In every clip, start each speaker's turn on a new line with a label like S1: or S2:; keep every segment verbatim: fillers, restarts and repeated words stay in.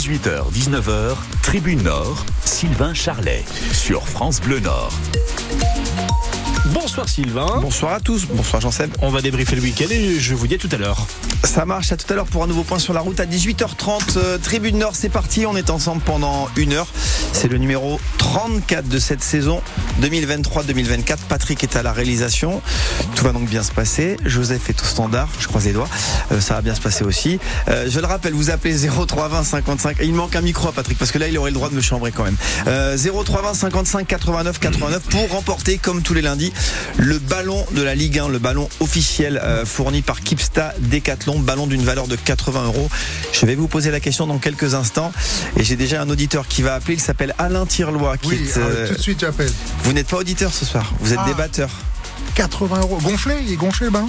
S1: dix-huit heures dix-neuf heures, Tribune Nord, Sylvain Charlet, sur France Bleu Nord.
S2: Bonsoir Sylvain.
S3: Bonsoir à tous, bonsoir Jean-Seb.
S2: On va débriefer le week-end et je vous dis à tout à l'heure.
S3: Ça marche, à tout à l'heure pour un nouveau point sur la route à dix-huit heures trente. Euh, Tribune Nord, c'est parti, on est ensemble pendant une heure. C'est le numéro trente-quatre de cette saison deux mille vingt-trois deux mille vingt-quatre. Patrick est à la réalisation. Tout va donc bien se passer. Joseph est au standard, je croise les doigts. Euh, ça va bien se passer aussi. Euh, je le rappelle, vous appelez zéro trois vingt cinquante-cinq. Il manque un micro à Patrick parce que là il aurait le droit de me chambrer quand même. Euh, zéro trois vingt cinquante-cinq quatre-vingt-neuf quatre-vingt-neuf pour remporter comme tous les lundis le ballon de la Ligue un, le ballon officiel euh, fourni par Kipsta Decathlon, ballon d'une valeur de quatre-vingts euros. Je vais vous poser la question dans quelques instants et j'ai déjà un auditeur qui va appeler, il s'appelle Alain Tirlois. Qui
S4: oui,
S3: est, euh,
S4: tout de suite j'appelle.
S3: Vous n'êtes pas auditeur ce soir, vous êtes
S4: ah,
S3: débatteur.
S4: quatre-vingts euros, gonflé, il est gonflé le ballon.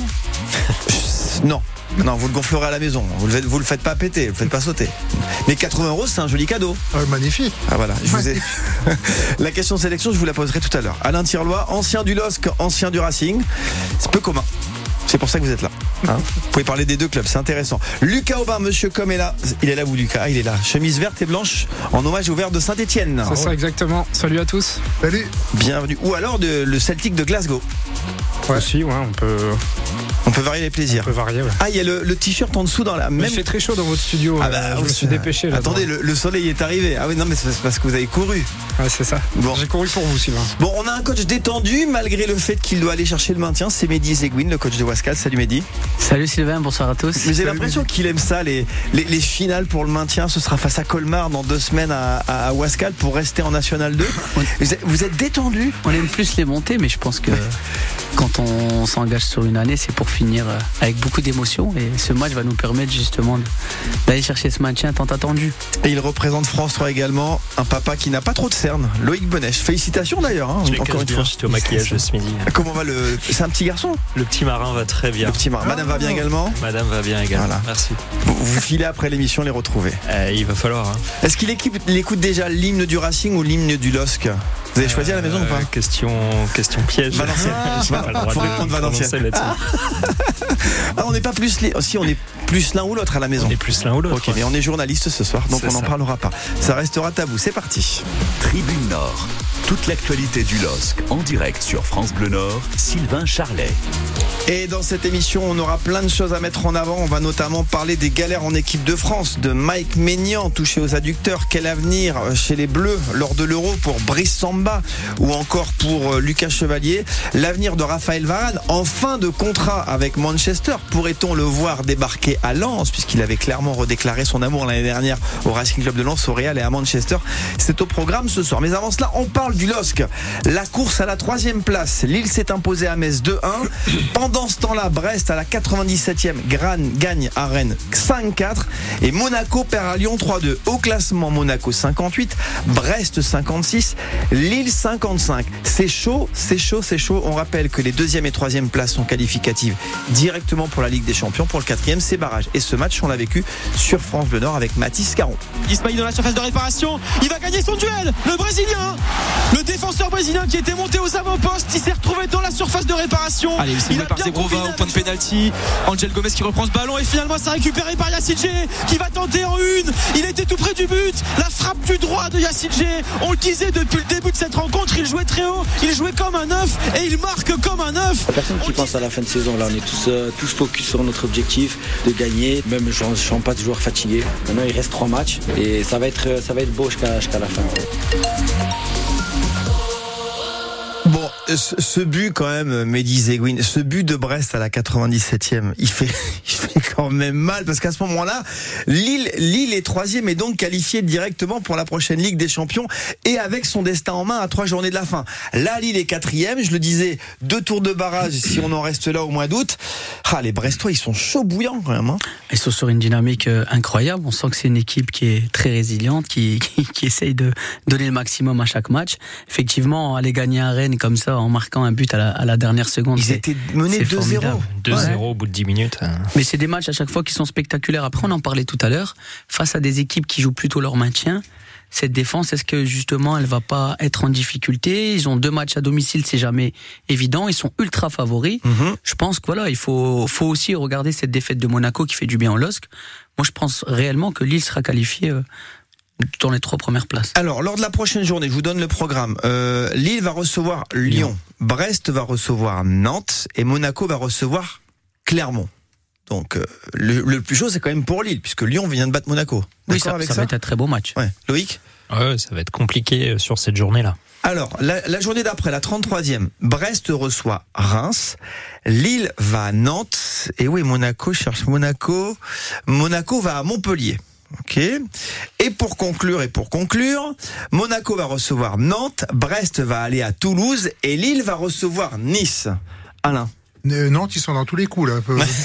S3: Non. Non, vous le gonflerez à la maison. Vous le, vous le faites pas péter, vous le faites pas sauter. Mais quatre-vingts euros, c'est un joli cadeau.
S4: Euh, magnifique.
S3: Ah voilà, je vous ai... La question de sélection, je vous la poserai tout à l'heure. Alain Tirlois, ancien du L O S C, ancien du Racing. C'est peu commun. C'est pour ça que vous êtes là. Hein, vous pouvez parler des deux clubs, c'est intéressant. Lucas Aubin, monsieur Com est là. Il est là, vous, Lucas. Il est là. Chemise verte et blanche en hommage au vert de Saint-Etienne.
S5: C'est ça, exactement. Salut à tous.
S4: Salut.
S3: Bienvenue. Ou alors de, le Celtic de Glasgow.
S5: Ouais. Aussi, ouais, on peut.
S3: On peut varier les plaisirs.
S5: On peut varier, ouais.
S3: Ah, il y a le, le t-shirt en dessous dans la même.
S5: Il fait très chaud dans votre studio.
S3: Ah bah,
S5: je me suis dépêché là.
S3: Attendez, le, le soleil est arrivé. Ah oui, non, mais c'est parce que vous avez couru.
S5: Ouais, c'est ça.
S3: Bon.
S5: J'ai couru pour vous, Sylvain.
S3: Bon, on a un coach détendu malgré le fait qu'il doit aller chercher le maintien. C'est Mehdi Zegouine, le coach de Wascal. Salut Mehdi.
S6: Salut Sylvain, bonsoir à tous.
S3: Mais j'ai l'impression qu'il aime ça, les, les, les finales pour le maintien. Ce sera face à Colmar dans deux semaines à, à, à Wascal pour rester en National deux. Vous êtes, vous êtes détendu.
S6: On aime plus les montées, mais je pense que quand on s'engage sur une année, c'est pour finir avec beaucoup d'émotions. Et ce match va nous permettre justement d'aller chercher ce maintien tant attendu.
S3: Et il représente France trois également. Un papa qui n'a pas trop de cernes, Loïc Bonnèche. Félicitations d'ailleurs, hein, encore une fois.
S7: J'étais au maquillage ce midi.
S3: Comment va le. C'est un petit garçon?
S7: Le petit marin va très bien.
S3: Le petit marin. Madame va bien également?
S7: Madame va bien également. Voilà. Merci.
S3: Vous, vous filez après l'émission les retrouver.
S7: Euh, il va falloir. Hein.
S3: Est-ce qu'il équipe, il écoute déjà l'hymne du Racing ou l'hymne du L O S C? Vous avez choisi à la maison euh, ou pas?
S7: Question, question piège.
S3: Valenciennes.
S7: Il faut répondre Valenciennes.
S3: Ah. Ah, on n'est pas plus les... Si on est plus l'un ou l'autre à la maison.
S7: On est plus l'un ou l'autre.
S3: Ok, ouais. Mais on est journaliste ce soir, donc c'est on n'en parlera pas. Ça restera tabou. C'est parti.
S1: Tribune Nord. Toute l'actualité du L O S C en direct sur France Bleu Nord. Sylvain Charlet.
S3: Et dans cette émission, on aura plein de choses à mettre en avant. On va notamment parler des galères en équipe de France, de Mike Maignan touché aux adducteurs. Quel avenir chez les Bleus lors de l'Euro pour Brice Samba ou encore pour Lucas Chevalier. L'avenir de Raphaël Varane en fin de contrat avec Manchester. Pourrait-on le voir débarquer à Lens puisqu'il avait clairement redéclaré son amour l'année dernière au Racing Club de Lens, au Real et à Manchester. C'est au programme ce soir. Mais avant cela, on parle du L O S C. La course à la troisième place. Lille s'est imposée à Metz deux un. Pendant ce temps-là, Brest à la quatre-vingt-dix-septième gagne à Rennes cinq quatre et Monaco perd à Lyon trois deux. Au classement, Monaco cinquante-huit, Brest cinquante-six, Lille cinquante-cinq. C'est chaud, c'est chaud, c'est chaud. On rappelle que les deuxième et troisième places sont qualificatives directement pour la Ligue des Champions. Pour le quatrième, c'est barrage. Et ce match, on l'a vécu sur France Bleu Nord avec Mathis Caron.
S8: Ismaïl dans la surface de réparation, il va gagner son duel. Le Brésilien, le défenseur brésilien qui était monté aux avant-postes, il s'est retrouvé dans la surface de réparation.
S9: Allez, il, il a par Zegrova au point de pénalty. Angel Gomez qui reprend ce ballon et finalement c'est récupéré par Yacine qui va tenter en une. Il était tout près du but. La frappe du droit de Yacine. On le disait depuis le début de cette rencontre, il jouait très haut, il jouait comme un neuf et il marque comme un neuf.
S10: Personne qui pense à la fin de saison là, on est tous, euh, tous focus sur notre objectif de gagner. Même je ne sens pas de joueurs fatigués. Maintenant il reste trois matchs et ça va être, ça va être beau jusqu'à, jusqu'à la fin.
S3: Bon, ce, ce but quand même, Mehdi Zegouine, ce but de Brest à la quatre-vingt-dix-septième, il fait, il fait quand même mal parce qu'à ce moment-là, Lille, Lille est troisième et donc qualifié directement pour la prochaine Ligue des Champions et avec son destin en main à trois journées de la fin. Là, Lille est quatrième, je le disais, deux tours de barrage si on en reste là au mois d'août. Ah, les Brestois, ils sont chauds bouillants quand même. Hein.
S6: Ils sont sur une dynamique incroyable. On sent que c'est une équipe qui est très résiliente, qui, qui, qui essaye de donner le maximum à chaque match. Effectivement, aller gagner à Rennes comme ça en marquant un but à la, à la dernière seconde.
S3: Ils étaient menés deux zéro.
S7: deux zéro ouais. Au bout de dix minutes.
S6: Mais c'est des matchs à chaque fois qui sont spectaculaires. Après, on en parlait tout à l'heure. Face à des équipes qui jouent plutôt leur maintien, cette défense, est-ce que justement elle va pas être en difficulté? Ils ont deux matchs à domicile, c'est jamais évident. Ils sont ultra favoris. Mm-hmm. Je pense que voilà, il faut, faut aussi regarder cette défaite de Monaco qui fait du bien au L O S C. Moi, je pense réellement que Lille sera qualifié dans les trois premières places.
S3: Alors, lors de la prochaine journée, je vous donne le programme. Euh, Lille va recevoir Lyon. Lyon. Brest va recevoir Nantes. Et Monaco va recevoir Clermont. Donc, euh, le, le plus chaud, c'est quand même pour Lille, puisque Lyon vient de battre Monaco.
S6: Oui, ça, ça, ça va être un très beau match.
S3: Ouais. Loïc ?
S7: Ouais, ça va être compliqué sur cette journée-là.
S3: Alors, la, la journée d'après, la trente-troisième, Brest reçoit Reims, Lille va à Nantes, et oui, Monaco cherche Monaco, Monaco va à Montpellier. Ok. Et pour conclure, et pour conclure, Monaco va recevoir Nantes, Brest va aller à Toulouse, et Lille va recevoir Nice. Alain.
S4: Euh, Nantes, ils sont dans tous les coups là.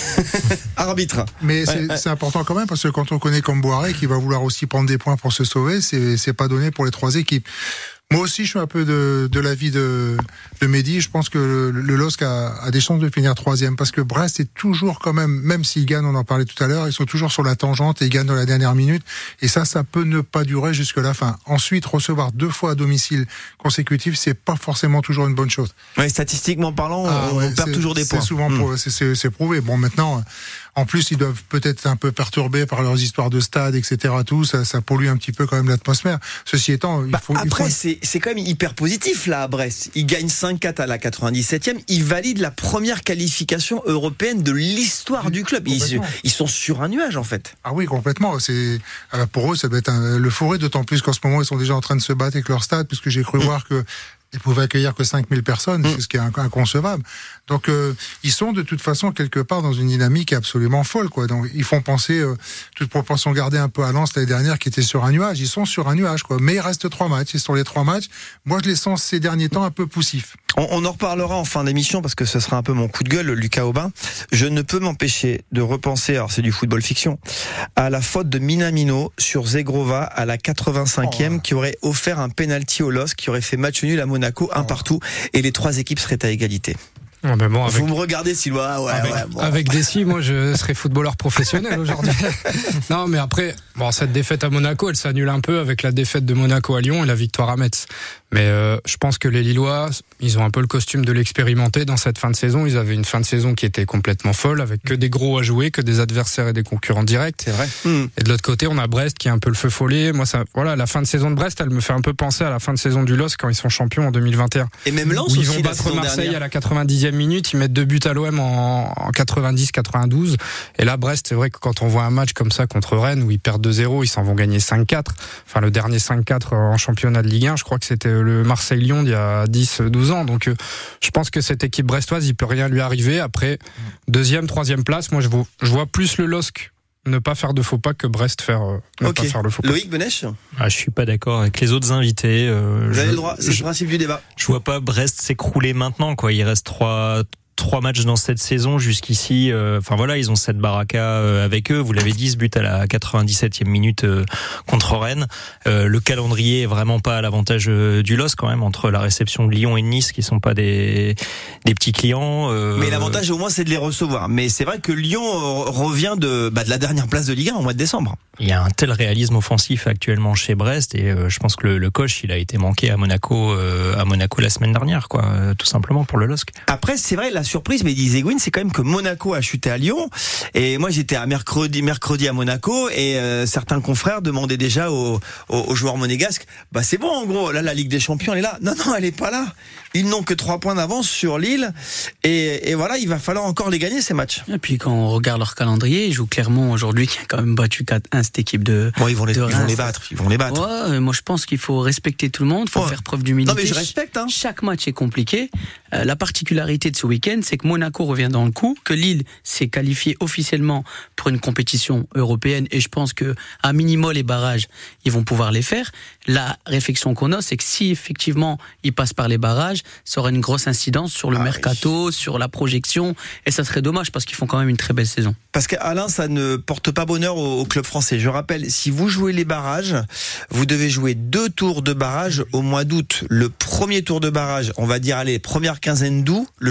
S3: Arbitre.
S4: Mais c'est, ouais, ouais. c'est important quand même parce que quand on connaît comme Boiré qui va vouloir aussi prendre des points pour se sauver, c'est, c'est pas donné pour les trois équipes. Moi aussi, je suis un peu de, de l'avis de, de Mehdi. Je pense que le, le L O S C a, a des chances de finir troisième parce que Brest est toujours quand même, même s'ils gagnent, on en parlait tout à l'heure, ils sont toujours sur la tangente et ils gagnent dans la dernière minute. Et ça, ça peut ne pas durer jusque la fin. Ensuite, recevoir deux fois à domicile consécutif, c'est pas forcément toujours une bonne chose.
S3: Ouais, statistiquement parlant, ah, on ouais, perd toujours des points.
S4: C'est souvent, mmh. c'est, c'est, c'est prouvé. Bon, maintenant. En plus, ils doivent peut-être un peu perturbés par leurs histoires de stade, et cetera. Tout ça, ça pollue un petit peu quand même l'atmosphère. Ceci étant, il
S3: bah
S4: faut.
S3: Après,
S4: il faut...
S3: c'est c'est quand même hyper positif là à Brest. Ils gagnent cinq quatre à la quatre-vingt-dix-septième. Ils valident la première qualification européenne de l'histoire oui, du club. Ils, ils sont sur un nuage en fait.
S4: Ah oui, complètement. C'est pour eux, ça doit être un, le forêt. D'autant plus qu'en ce moment, ils sont déjà en train de se battre avec leur stade, puisque j'ai cru mmh. voir que. Ils pouvaient accueillir que cinq mille personnes, mmh. ce qui est inconcevable. Donc, euh, ils sont de toute façon quelque part dans une dynamique absolument folle, quoi. Donc, ils font penser, euh, toute proportion gardée un peu à Lens l'année dernière, qui était sur un nuage. Ils sont sur un nuage, quoi. Mais il reste trois matchs. Et sur les trois matchs, moi, je les sens ces derniers temps un peu poussifs.
S3: On, on en reparlera en fin d'émission parce que ce sera un peu mon coup de gueule, Lucas Aubin. Je ne peux m'empêcher de repenser, alors c'est du football fiction, à la faute de Minamino sur Zegrova à la quatre-vingt-cinquième, oh. qui aurait offert un penalty au L O S C, qui aurait fait match nul à Monaco, un oh. partout, et les trois équipes seraient à égalité.
S2: Ouais, mais bon, avec...
S3: Vous me regardez, Sylvain. Ouais,
S2: avec,
S3: ouais, bon.
S2: avec Dessy, moi, je serais footballeur professionnel aujourd'hui. Non, mais après, bon, cette défaite à Monaco, elle s'annule un peu avec la défaite de Monaco à Lyon et la victoire à Metz. Mais euh, je pense que les Lillois, ils ont un peu le costume de l'expérimenter dans cette fin de saison. Ils avaient une fin de saison qui était complètement folle, avec que des gros à jouer, que des adversaires et des concurrents directs.
S3: C'est vrai.
S2: Mmh. Et de l'autre côté, on a Brest qui est un peu le feu follet. Moi, ça, voilà, la fin de saison de Brest, elle me fait un peu penser à la fin de saison du L O S C quand ils sont champions en deux mille vingt et un.
S3: Et même Lens
S2: où
S3: aussi,
S2: ils vont battre Marseille
S3: dernière.
S2: à la quatre-vingt-dixième minute, ils mettent deux buts à l'O M en, en quatre-vingt-dix quatre-vingt-douze. Et là, Brest, c'est vrai que quand on voit un match comme ça contre Rennes, où ils perdent deux zéro, ils s'en vont gagner cinq quatre. Enfin, le dernier cinq quatre en championnat de Ligue un, je crois que c'était le Marseille-Lyon il y a dix douze ans. Donc, euh, je pense que cette équipe brestoise, il peut rien lui arriver. Après, deuxième, troisième place, moi, je vois, je vois plus le L O S C ne pas faire de faux pas que Brest faire, euh, ne
S3: okay.
S2: pas faire le faux pas.
S3: Loïc Benech.
S7: Ah, je suis pas d'accord avec les autres invités. Euh,
S3: Vous
S7: je,
S3: avez le droit, c'est
S7: je,
S3: le principe du débat.
S7: Je vois pas Brest s'écrouler maintenant, quoi. Il reste trois, trois matchs dans cette saison jusqu'ici. Enfin euh, voilà, ils ont cette baraka euh, avec eux. Vous l'avez dit, ce but à la quatre-vingt-dix-septième minute euh, contre Rennes. Euh, le calendrier est vraiment pas à l'avantage euh, du L O S C quand même, entre la réception de Lyon et de Nice qui sont pas des des petits clients. Euh...
S3: Mais l'avantage au moins c'est de les recevoir. Mais c'est vrai que Lyon euh, revient de bah, de la dernière place de Ligue un au mois de décembre.
S7: Il y a un tel réalisme offensif actuellement chez Brest et euh, je pense que le, le coach il a été manqué à Monaco euh, à Monaco la semaine dernière, quoi, euh, tout simplement pour le L O S C.
S3: Après c'est vrai, la surprise, mais disait Seguin, c'est quand même que Monaco a chuté à Lyon. Et moi j'étais à mercredi mercredi à Monaco et euh, certains confrères demandaient déjà aux, aux, aux joueurs monégasques, bah c'est bon en gros, là la Ligue des Champions elle est là. Non non, elle est pas là. Ils n'ont que trois points d'avance sur Lille et, et voilà, il va falloir encore les gagner ces matchs.
S6: Et puis quand on regarde leur calendrier, ils jouent Clermont aujourd'hui qui a quand même battu quatre un cette équipe de.
S3: Bon, ils vont les,
S6: ils
S3: vont les battre, ils vont les battre.
S6: Ouais, moi je pense qu'il faut respecter tout le monde, il faut oh. faire preuve d'humilité.
S3: Non mais je respecte. Hein.
S6: Chaque match est compliqué. Euh, la particularité de ce week-end, c'est que Monaco revient dans le coup, que Lille s'est qualifié officiellement pour une compétition européenne et je pense que à minima les barrages, ils vont pouvoir les faire. La réflexion qu'on a, c'est que si effectivement ils passent par les barrages, ça aurait une grosse incidence sur le ah, mercato, oui. sur la projection et ça serait dommage parce qu'ils font quand même une très belle saison.
S3: Parce qu'Alain, ça ne porte pas bonheur au, au club français. Je rappelle, si vous jouez les barrages, vous devez jouer deux tours de barrage au mois d'août. Le premier tour de barrage, on va dire allez, première quinzaine d'août, le championnat n'aura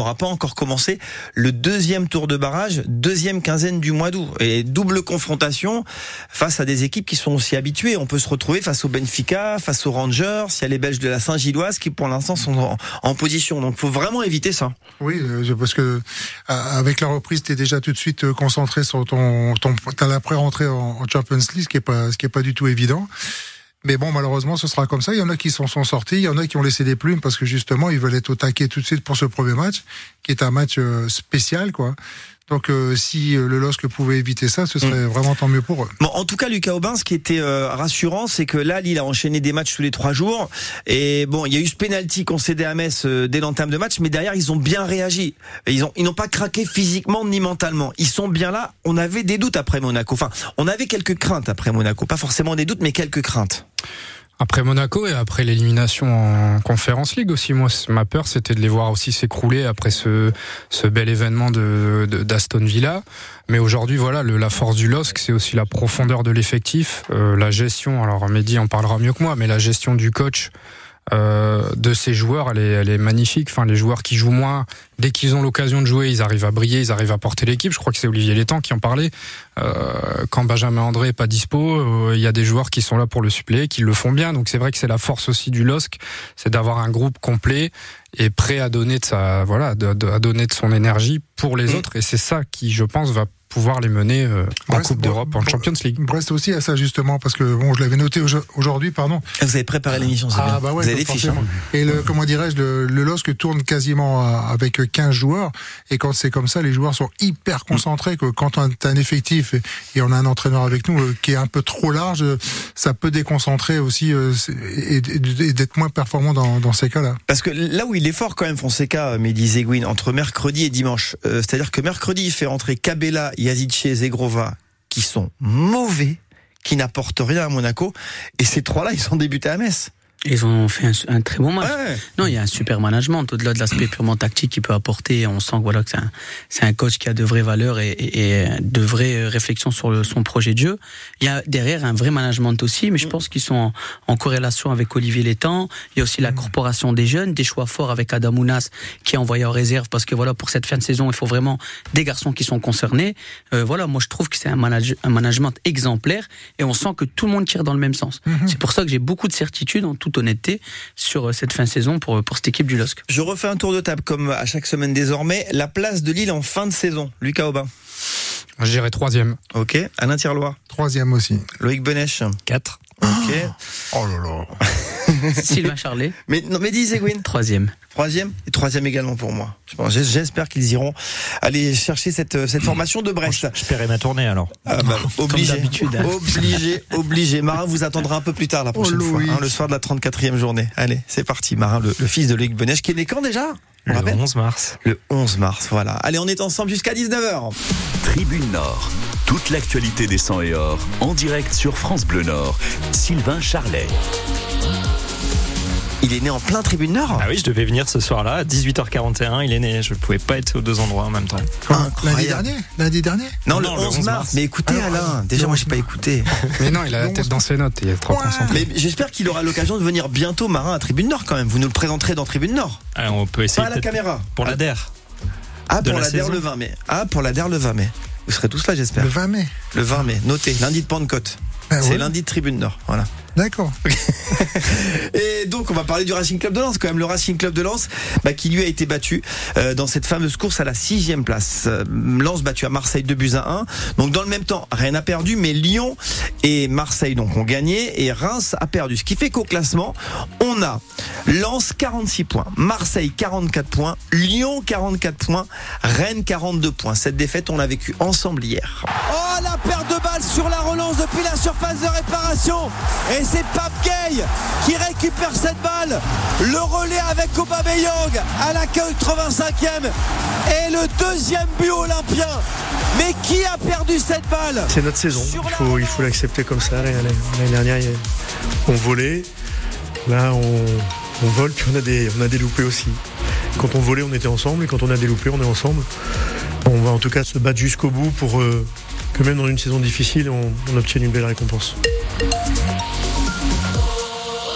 S3: n'aura pas encore commencé le deuxième tour de barrage, deuxième quinzaine du mois d'août. Et double confrontation face à des équipes qui sont aussi habituées. On peut se retrouver face au Benfica, face aux Rangers, il y a les Belges de la Saint-Gilloise qui pour l'instant sont en, en position. Donc il faut vraiment éviter ça.
S4: Oui, parce que avec la reprise, tu es déjà tout de suite concentré sur ton, ton t'as l'après-rentrée en, en Champions League, ce qui est pas, ce qui est pas du tout évident. Mais bon, malheureusement, ce sera comme ça. Il y en a qui s'en sont sortis, il y en a qui ont laissé des plumes parce que justement, ils veulent être au taquet tout de suite pour ce premier match, qui est un match euh, spécial, quoi. Donc, euh, si euh, le L O S C pouvait éviter ça, ce serait mmh. vraiment tant mieux pour eux.
S3: Bon, en tout cas, Lucas Aubin, ce qui était euh, rassurant, c'est que là, Lille a enchaîné des matchs tous les trois jours. Et bon, il y a eu ce penalty concédé à Metz euh, dès l'entame de match, mais derrière, ils ont bien réagi. Ils ont, ils n'ont pas craqué physiquement ni mentalement. Ils sont bien là. On avait des doutes après Monaco. Enfin, on avait quelques craintes après Monaco. Pas forcément des doutes, mais quelques craintes.
S2: Après Monaco et après l'élimination en Conference League aussi, moi, ma peur, c'était de les voir aussi s'écrouler après ce, ce bel événement de, de, d'Aston Villa. Mais aujourd'hui, voilà, le, la force du L O S C, c'est aussi la profondeur de l'effectif, euh, la gestion. Alors, Mehdi en parlera mieux que moi, mais la gestion du coach, euh, de ces joueurs, elle est, elle est magnifique. Enfin, les joueurs qui jouent moins, dès qu'ils ont l'occasion de jouer, ils arrivent à briller, ils arrivent à porter l'équipe. Je crois que c'est Olivier Létang qui en parlait. Euh, quand Benjamin André est pas dispo, il euh, y a des joueurs qui sont là pour le suppléer, qui le font bien. Donc c'est vrai que c'est la force aussi du L O S C, c'est d'avoir un groupe complet et prêt à donner de sa, voilà, de, de, à donner de son énergie pour les mmh. autres. Et c'est ça qui, je pense, va pouvoir les mener euh, en Brest, Coupe d'Europe, en Champions League.
S4: Brest aussi à ça justement, parce que bon, je l'avais noté aujourd'hui, pardon.
S3: Vous avez préparé l'émission, c'est
S4: ah,
S3: bien.
S4: Bah ouais,
S3: vous avez les fiches. Hein.
S4: Et le, comment dirais-je, le, le L O S C tourne quasiment avec quinze joueurs, et quand c'est comme ça, les joueurs sont hyper concentrés. Que quand on a un effectif et, et on a un entraîneur avec nous euh, qui est un peu trop large, ça peut déconcentrer aussi euh, et, et d'être moins performant dans, dans ces cas-là.
S3: Parce que là où il est fort quand même, Fonseca, Mehdi Seguin, entre mercredi et dimanche, euh, c'est-à-dire que mercredi il fait rentrer Cabella, Yazice, Zegrova, qui sont mauvais, qui n'apportent rien à Monaco, et ces trois-là, ils sont débutés à Metz.
S6: Ils ont fait un, un très bon match.
S3: Ouais.
S6: Non, il y a un super management au-delà de l'aspect purement tactique qu'il peut apporter. On sent que voilà que c'est un, c'est un coach qui a de vraies valeurs et, et, et de vraies réflexions sur le, son projet de jeu. Il y a derrière un vrai management aussi, mais je pense qu'ils sont en, en corrélation avec Olivier Létang. Il y a aussi la corporation des jeunes, des choix forts avec Adam Ounas qui est envoyé en réserve parce que voilà pour cette fin de saison, il faut vraiment des garçons qui sont concernés. Euh, voilà, moi je trouve que c'est un, manage, un management exemplaire et on sent que tout le monde tire dans le même sens. Mm-hmm. C'est pour ça que j'ai beaucoup de certitude en toute honnêteté sur cette fin de saison pour, pour cette équipe du L O S C.
S3: Je refais un tour de table comme à chaque semaine désormais. La place de Lille en fin de saison, Lucas Aubin.
S2: Je dirais troisième.
S3: Ok. Alain Tirlois.
S4: Troisième aussi.
S3: Loïc Benech.
S2: Quatre.
S3: Ok.
S4: Oh là là.
S6: Sylvain Charlet.
S3: Mais non, Mehdi Seguin.
S6: Troisième.
S3: Troisième et troisième également pour moi. J'espère qu'ils iront aller chercher cette cette formation de Brest.
S7: Je paierai ma tournée alors.
S3: Ah bah, obligé,
S6: hein.
S3: obligé, obligé. Marin vous attendra un peu plus tard la prochaine
S4: oh,
S3: fois, hein, le soir de la trente-quatrième journée. Allez, c'est parti. Marin, le, le fils de Loïc Benech, qui est né quand déjà?
S7: Le onze mars.
S3: Le onze mars, voilà. Allez, on est ensemble jusqu'à dix-neuf heures.
S1: Tribune Nord. Toute l'actualité des cent et or en direct sur France Bleu Nord. Sylvain Charlet.
S3: Il est né en plein Tribune Nord.
S7: Ah oui, je devais venir ce soir-là à dix-huit heures quarante et un. Il est né. Je ne pouvais pas être aux deux endroits en même temps.
S4: Lundi dernier Lundi dernier
S3: Non,
S7: non,
S3: le,
S7: le
S3: onze
S7: onze
S3: mars.
S7: mars.
S3: Mais écoutez,
S4: Alors,
S3: Alain, déjà, moi, j'ai pas écouté.
S2: Mais non, il a la tête dans ses notes. Il est trop concentré.
S3: Mais j'espère qu'il aura l'occasion de venir bientôt, Marin, à Tribune Nord quand même. Vous nous le présenterez dans Tribune Nord.
S7: Alors, on peut essayer.
S3: Pas à la caméra.
S7: Pour la D E R.
S3: Ah,
S7: de
S3: pour
S7: la
S3: la D E R
S7: saison.
S3: le vingt mai. Ah, pour la D E R le vingt mai. Vous serez tous là, j'espère.
S4: Le vingt mai.
S3: Le vingt mai. Notez, lundi de Pentecôte.
S4: Ben
S3: C'est
S4: ouais.
S3: lundi de Tribune Nord. Voilà.
S4: D'accord.
S3: Et donc on va parler du Racing Club de Lens quand même, le Racing Club de Lens bah, qui lui a été battu euh, dans cette fameuse course à la sixième place. euh, Lens battu à Marseille deux buts à un. Donc dans le même temps rien n'a perdu, mais Lyon et Marseille donc ont gagné et Reims a perdu, ce qui fait qu'au classement on a Lens quarante-six points, Marseille quarante-quatre points, Lyon quarante-quatre points, Rennes quarante-deux points. Cette défaite on l'a vécue ensemble hier.
S8: Oh, la perte de balle sur la relance depuis la surface de réparation. Et c'est Pape Gay qui récupère cette balle. Le relais avec Aubameyang à la quatre-vingt-cinquième. Et le deuxième but olympien. Mais qui a perdu cette balle?
S11: C'est notre saison. Il faut, il faut l'accepter comme ça. L'année dernière, on volait. Là, on, on vole, puis on a, des, on a des loupés aussi. Quand on volait, on était ensemble. Et quand on a des loupés, on est ensemble. On va en tout cas se battre jusqu'au bout pour euh, que même dans une saison difficile, on, on obtienne une belle récompense.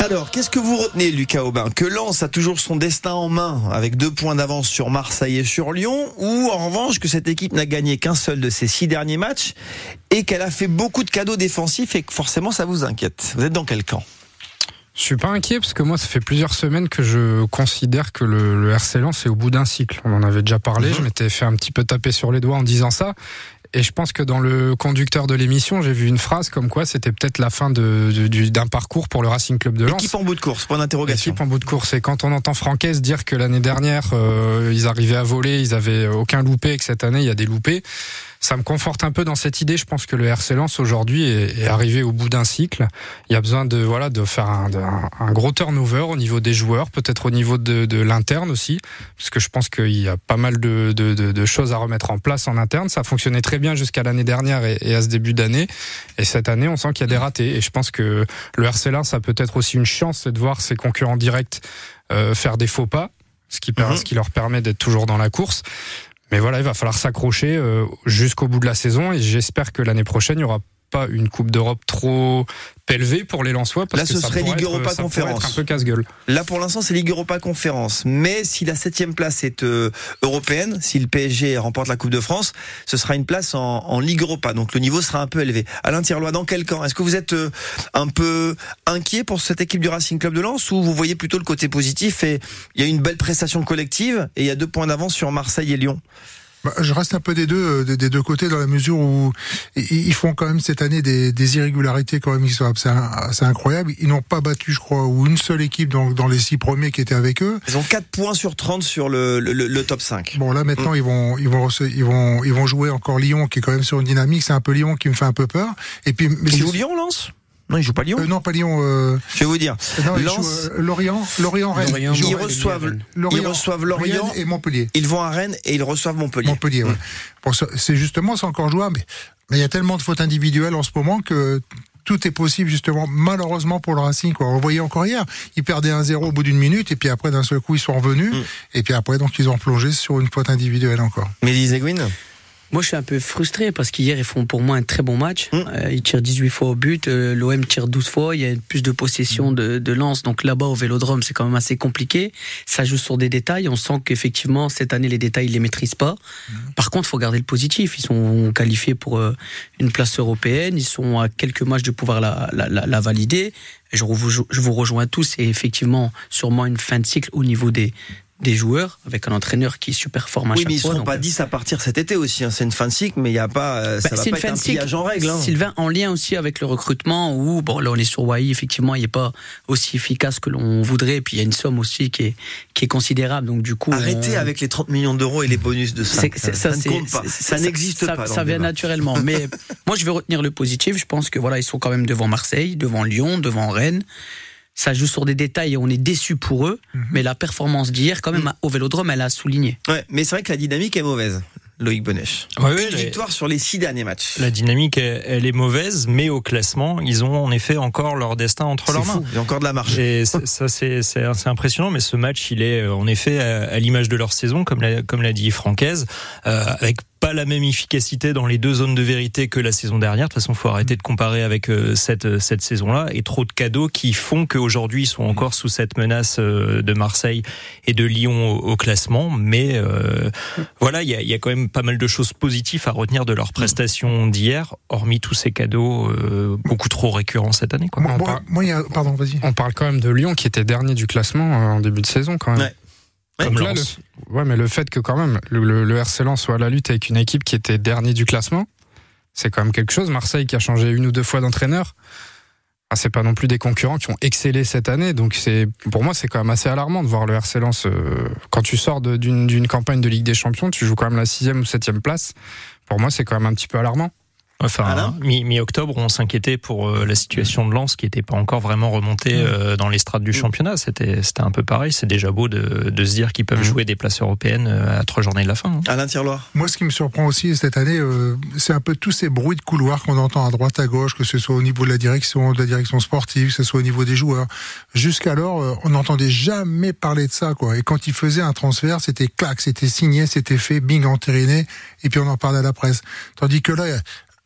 S3: Alors, qu'est-ce que vous retenez, Lucas Aubin? Que Lens a toujours son destin en main, avec deux points d'avance sur Marseille et sur Lyon, ou en revanche que cette équipe n'a gagné qu'un seul de ses six derniers matchs, et qu'elle a fait beaucoup de cadeaux défensifs, et que forcément ça vous inquiète? Vous êtes dans quel camp?
S2: Je suis pas inquiet parce que moi, ça fait plusieurs semaines que je considère que le, le R C Lens est au bout d'un cycle. On en avait déjà parlé, mmh. je m'étais fait un petit peu taper sur les doigts en disant ça. Et je pense que dans le conducteur de l'émission, j'ai vu une phrase comme quoi c'était peut-être la fin de, de, du, d'un parcours pour le Racing Club de Lens.
S3: Équipe en bout de course, point d'interrogation.
S2: Équipe en bout de course. Et quand on entend Francaise dire que l'année dernière, euh, ils arrivaient à voler, ils avaient aucun loupé, et que cette année, il y a des loupés, ça me conforte un peu dans cette idée. Je pense que le R C Lens aujourd'hui est, est arrivé au bout d'un cycle. Il y a besoin de voilà de faire un, de, un gros turnover au niveau des joueurs, peut-être au niveau de, de l'interne aussi, parce que je pense qu'il y a pas mal de, de, de, de choses à remettre en place en interne. Ça fonctionnait très bien jusqu'à l'année dernière et, et à ce début d'année. Et cette année, on sent qu'il y a des ratés. Et je pense que le R C Lens a peut-être aussi une chance, c'est de voir ses concurrents directs euh, faire des faux pas, ce qui, mmh. ce qui leur permet d'être toujours dans la course. Mais voilà, il va falloir s'accrocher euh, jusqu'au bout de la saison et j'espère que l'année prochaine, il n'y aura pas une Coupe d'Europe trop élevée pour les Lensois. Parce
S3: Là,
S2: que
S3: ce
S2: ça
S3: serait Ligue
S2: être,
S3: Europa
S2: ça
S3: Conférence.
S2: Être un peu casse-gueule.
S3: Là, pour l'instant, c'est Ligue Europa Conférence. Mais si la septième place est euh, européenne, si le P S G remporte la Coupe de France, ce sera une place en, en Ligue Europa. Donc le niveau sera un peu élevé. Alain Tirlois, dans quel camp? Est-ce que vous êtes euh, un peu inquiet pour cette équipe du Racing Club de Lens ou vous voyez plutôt le côté positif et il y a une belle prestation collective et il y a deux points d'avance sur Marseille et Lyon?
S4: Bah, je reste un peu des deux, des, des deux côtés dans la mesure où ils font quand même cette année des, des irrégularités quand même qui sont c'est, c'est incroyable. Ils n'ont pas battu, je crois, ou une seule équipe dans, dans les six premiers qui étaient avec eux.
S3: Ils ont quatre points sur trente sur le, le, le top cinq.
S4: Bon là maintenant mmh. ils vont ils vont ils vont ils vont jouer encore Lyon qui est quand même sur une dynamique. C'est un peu Lyon qui me fait un peu peur. Et puis mais
S3: ils jouent Lyon, Lens? Non, ils jouent pas Lyon.
S4: Euh, non, pas Lyon. Euh...
S3: Je vais vous dire.
S4: Non,
S3: Lens,
S4: ils jouent, euh, Lorient, Lorient, Rennes.
S3: Lorient, ils, ils reçoivent, Lorient, ils reçoivent Lorient
S4: Rennes et Montpellier.
S3: Ils vont à Rennes et ils reçoivent Montpellier.
S4: Montpellier, ouais. Bon, c'est justement, c'est encore jouable. Mais il y a tellement de fautes individuelles en ce moment que tout est possible justement, malheureusement pour le Racing. Quoi. On le voyait encore hier, ils perdaient un zéro au bout d'une minute et puis après d'un seul coup ils sont revenus mm. et puis après donc ils ont plongé sur une faute individuelle encore.
S3: Mehdi Zegouine.
S6: Moi, je suis un peu frustré parce qu'hier, ils font pour moi un très bon match. Mmh. Euh, ils tirent dix-huit fois au but, euh, l'O M tire douze fois, il y a plus de possession de, de Lens. Donc là-bas, au Vélodrome, c'est quand même assez compliqué. Ça joue sur des détails. On sent qu'effectivement, cette année, les détails, ils les maîtrisent pas. Mmh. Par contre, il faut garder le positif. Ils sont qualifiés pour euh, une place européenne. Ils sont à quelques matchs de pouvoir la, la, la, la valider. Je vous, je vous rejoins tous. C'est effectivement sûrement une fin de cycle au niveau des des joueurs, avec un entraîneur qui surperforme à
S3: oui,
S6: chaque fois.
S3: Oui, mais ils ne seront
S6: donc...
S3: pas dix à partir cet été aussi. Hein. C'est une fin de cycle, mais il y a pas, euh, ça bah, va pas être un pliage en règle. Hein.
S6: Sylvain, en lien aussi avec le recrutement, où bon là on est sur Wai, effectivement, il n'est pas aussi efficace que l'on voudrait. Et puis il y a une somme aussi qui est qui est considérable. Donc du coup,
S3: arrêtez
S6: on...
S3: avec les trente millions d'euros et les bonus de ça.
S6: C'est, c'est, ça,
S3: ça
S6: c'est,
S3: ne compte pas.
S6: C'est,
S3: ça, ça n'existe
S6: ça,
S3: pas.
S6: Ça, ça vient naturellement. Mais moi, je vais retenir le positif. Je pense que voilà, ils sont quand même devant Marseille, devant Lyon, devant Rennes. Ça joue sur des détails et on est déçus pour eux, mmh. mais la performance d'hier, quand même, mmh. au Vélodrome, elle a souligné.
S3: Ouais, mais c'est vrai que la dynamique est mauvaise. Loïc Bonnech.
S7: Ouais, ouais,
S3: une
S7: les...
S3: victoire sur les six derniers matchs.
S7: La dynamique, elle, elle est mauvaise, mais au classement, ils ont en effet encore leur destin entre
S3: c'est
S7: leurs
S3: fou.
S7: mains.
S3: Il y a encore de la marche.
S7: Et ça, ça c'est, c'est, c'est impressionnant, mais ce match, il est en effet à, à l'image de leur saison, comme l'a, comme l'a dit Francaise, euh, avec pas la même efficacité dans les deux zones de vérité que la saison dernière. De toute façon, il faut arrêter de comparer avec euh, cette, cette saison-là. Et trop de cadeaux qui font qu'aujourd'hui, ils sont encore sous cette menace euh, de Marseille et de Lyon au, au classement. Mais euh, voilà, il y a, y a quand même pas mal de choses positives à retenir de leur prestation d'hier, hormis tous ces cadeaux euh, beaucoup trop récurrents cette année. Quoi.
S4: Moi,
S2: on,
S4: moi,
S2: par...
S4: moi y a... Pardon, vas-y.
S2: On parle quand même de Lyon qui était dernier du classement euh, en début de saison quand même.
S3: Ouais.
S2: Comme là, le... Ouais, mais le fait que quand même le, le, le R C Lens soit à la lutte avec une équipe qui était dernier du classement, c'est quand même quelque chose. Marseille qui a changé une ou deux fois d'entraîneur, ah, c'est pas non plus des concurrents qui ont excellé cette année. Donc c'est, pour moi, c'est quand même assez alarmant de voir le R C Lens euh, quand tu sors de, d'une, d'une campagne de Ligue des Champions, tu joues quand même la sixième ou septième place. Pour moi, c'est quand même un petit peu alarmant.
S7: Enfin, mi- mi-octobre, on s'inquiétait pour euh, la situation de Lens qui n'était pas encore vraiment remontée euh, dans les strates du championnat. C'était, c'était un peu pareil. C'est déjà beau de, de se dire qu'ils peuvent mmh. jouer des places européennes à trois journées de la fin. Hein.
S3: Alain Tirlois.
S4: Moi, ce qui me surprend aussi cette année, euh, c'est un peu tous ces bruits de couloir qu'on entend à droite, à gauche, que ce soit au niveau de la direction, de la direction sportive, que ce soit au niveau des joueurs. Jusqu'alors, euh, on n'entendait jamais parler de ça, quoi. Et quand ils faisaient un transfert, c'était clac, c'était signé, c'était fait, bing, entériné, et puis on en parlait à la presse. Tandis que là,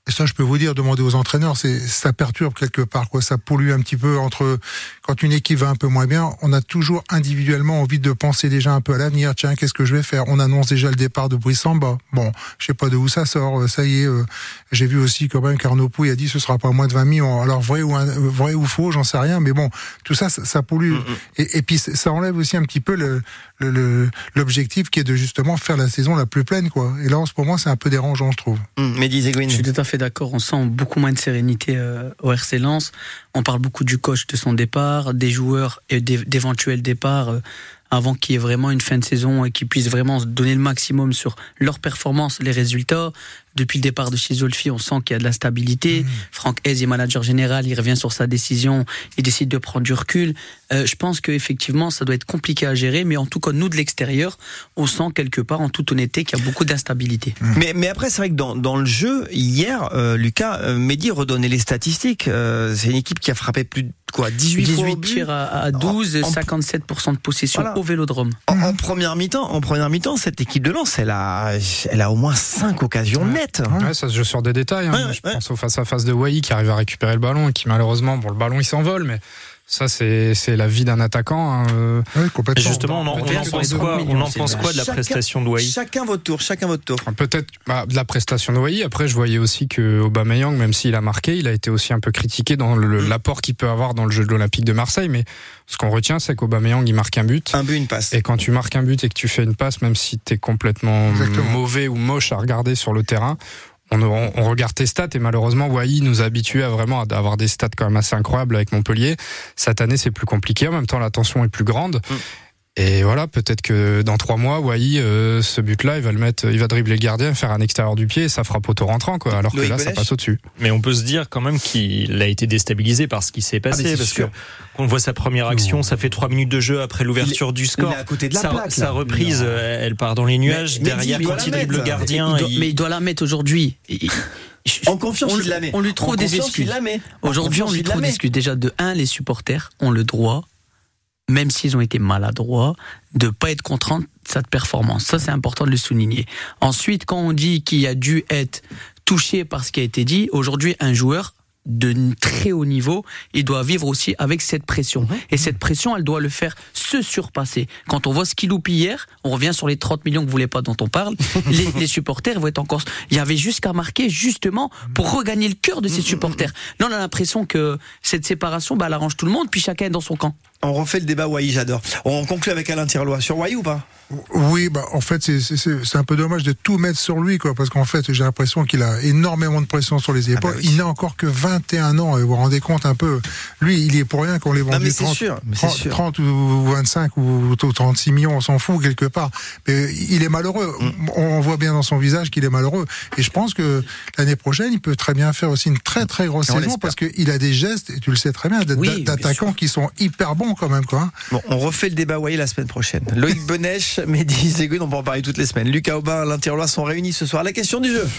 S4: Et ça, je peux vous dire, demander aux entraîneurs, c'est, ça perturbe quelque part, quoi. Ça pollue un petit peu entre, quand une équipe va un peu moins bien, on a toujours individuellement envie de penser déjà un peu à l'avenir. Tiens, qu'est-ce que je vais faire? On annonce déjà le départ de Brice Samba. Bon, je sais pas de où ça sort. Ça y est, euh, j'ai vu aussi quand même qu'Arnaud Pouille a dit ce sera pas moins de vingt millions. Alors, vrai ou, vrai ou faux, j'en sais rien, mais bon, tout ça, ça, ça pollue. Mm-hmm. Et, et puis, ça enlève aussi un petit peu le, le, le, l'objectif qui est de justement faire la saison la plus pleine, quoi. Et là, en ce moment, c'est un peu dérangeant, je trouve.
S3: Mmh, mais disait Gwyn.
S6: Je suis tout à fait d'accord. On sent beaucoup moins de sérénité euh, au R C Lens. On parle beaucoup du coach, de son départ, des joueurs et d'éventuels départs euh, avant qu'il y ait vraiment une fin de saison et qu'ils puissent vraiment donner le maximum sur leur performance, les résultats. Depuis le départ de chez Zolfi, on sent qu'il y a de la stabilité. Mmh. Franck Hez est manager général, il revient sur sa décision, il décide de prendre du recul. Euh, je pense qu'effectivement, ça doit être compliqué à gérer, mais en tout cas, nous, de l'extérieur, on sent quelque part, en toute honnêteté, qu'il y a beaucoup d'instabilité.
S3: Mmh. Mais, mais après, c'est vrai que dans, dans le jeu, hier, euh, Lucas, euh, Mehdi redonnait les statistiques. Euh, c'est une équipe qui a frappé plus de quoi, dix-huit,
S6: dix-huit tirs à, à douze, en, en, cinquante-sept pour cent de possession voilà. Au Vélodrome.
S3: En, en première mi-temps, en première mi-temps, cette équipe de Lens, elle a, elle a au moins cinq occasions
S2: ouais.
S3: nettes.
S2: Ouais, ça se joue sur des détails. Hein. Ouais, je ouais. pense au face-à-face de Wai qui arrive à récupérer le ballon et qui malheureusement, bon, le ballon il s'envole, mais ça c'est c'est la vie d'un attaquant. Hein.
S4: Oui, complètement.
S7: Et justement, on en, on en pense quoi On en pense quoi de la
S3: chacun,
S7: prestation de Wai?
S3: Chacun votre tour, chacun votre tour.
S2: Peut-être bah, de la prestation de Wai. Après, je voyais aussi que Aubameyang, même s'il a marqué, il a été aussi un peu critiqué dans le, l'apport qu'il peut avoir dans le jeu de l'Olympique de Marseille. Mais ce qu'on retient, c'est qu'Aubameyang il marque un but.
S3: Un but, une passe.
S2: Et quand tu marques un but et que tu fais une passe, même si t'es complètement Exactement. mauvais ou moche à regarder sur le terrain. On, on, on regarde tes stats et malheureusement Wai nous a habitués à vraiment à avoir des stats quand même assez incroyables avec Montpellier. Cette année c'est plus compliqué, en même temps la tension est plus grande. Mm. Et voilà, peut-être que dans trois mois, Wai, euh, ce but-là, il va le mettre, il va dribbler le gardien, faire un extérieur du pied et ça fera poteau rentrant, quoi. Alors Loïc que là, Benech. Ça passe au-dessus.
S7: Mais on peut se dire quand même qu'il a été déstabilisé par ce qui s'est passé, ah, parce sûr. que quand on voit sa première action, mmh. ça fait trois minutes de jeu après l'ouverture
S3: il,
S7: du score.
S3: Il est à côté de la
S7: sa,
S3: plaque,
S7: sa reprise, non. elle part dans les nuages. Mais, derrière, mais quand il dribble le gardien,
S6: il doit, il... mais il doit la mettre aujourd'hui. Il...
S3: En confiance,
S6: on,
S3: il la met.
S6: On lui trouve
S3: en
S6: des excuses. Aujourd'hui, on lui trouve des excuses. Déjà, de un, les supporters ont le droit, même s'ils ont été maladroits, de pas être contents de cette performance. Ça, c'est important de le souligner. Ensuite, quand on dit qu'il a dû être touché par ce qui a été dit, aujourd'hui, un joueur de très haut niveau, il doit vivre aussi avec cette pression. Et cette pression, elle doit le faire se surpasser. Quand on voit ce qu'il loupe hier, on revient sur les trente millions que vous voulez pas dont on parle, les, les supporters vont être encore... Il y avait juste qu'à marquer justement pour regagner le cœur de ces supporters. Là, on a l'impression que cette séparation, bah, elle arrange tout le monde, puis chacun est dans son camp.
S3: On refait le débat Wai, j'adore. On conclut avec Alain Tirlois. Sur Wai ou pas?
S4: Oui, bah en fait c'est, c'est, c'est un peu dommage de tout mettre sur lui, quoi, parce qu'en fait j'ai l'impression qu'il a énormément de pression sur les épaules. Ah bah oui. Il n'a encore que vingt et un ans, et vous vous rendez compte un peu. Lui, il y est pour rien qu'on l'ait vendu trente, sûr, trente, sûr. trente ou vingt-cinq ou trente-six millions, on s'en fout quelque part. Mais il est malheureux. Mm. On voit bien dans son visage qu'il est malheureux. Et je pense que l'année prochaine, il peut très bien faire aussi une très très grosse on saison l'espère. Parce qu'il a des gestes, et tu le sais très bien, oui, d'attaquants qui sont hyper bons quand même, quoi.
S3: Bon, on refait le débat Wai la semaine prochaine. Loïc Benech, Mehdi Zégoun, on peut en parler toutes les semaines. Lucas Aubin, Alain Tirlois sont réunis ce soir. La question du jeu.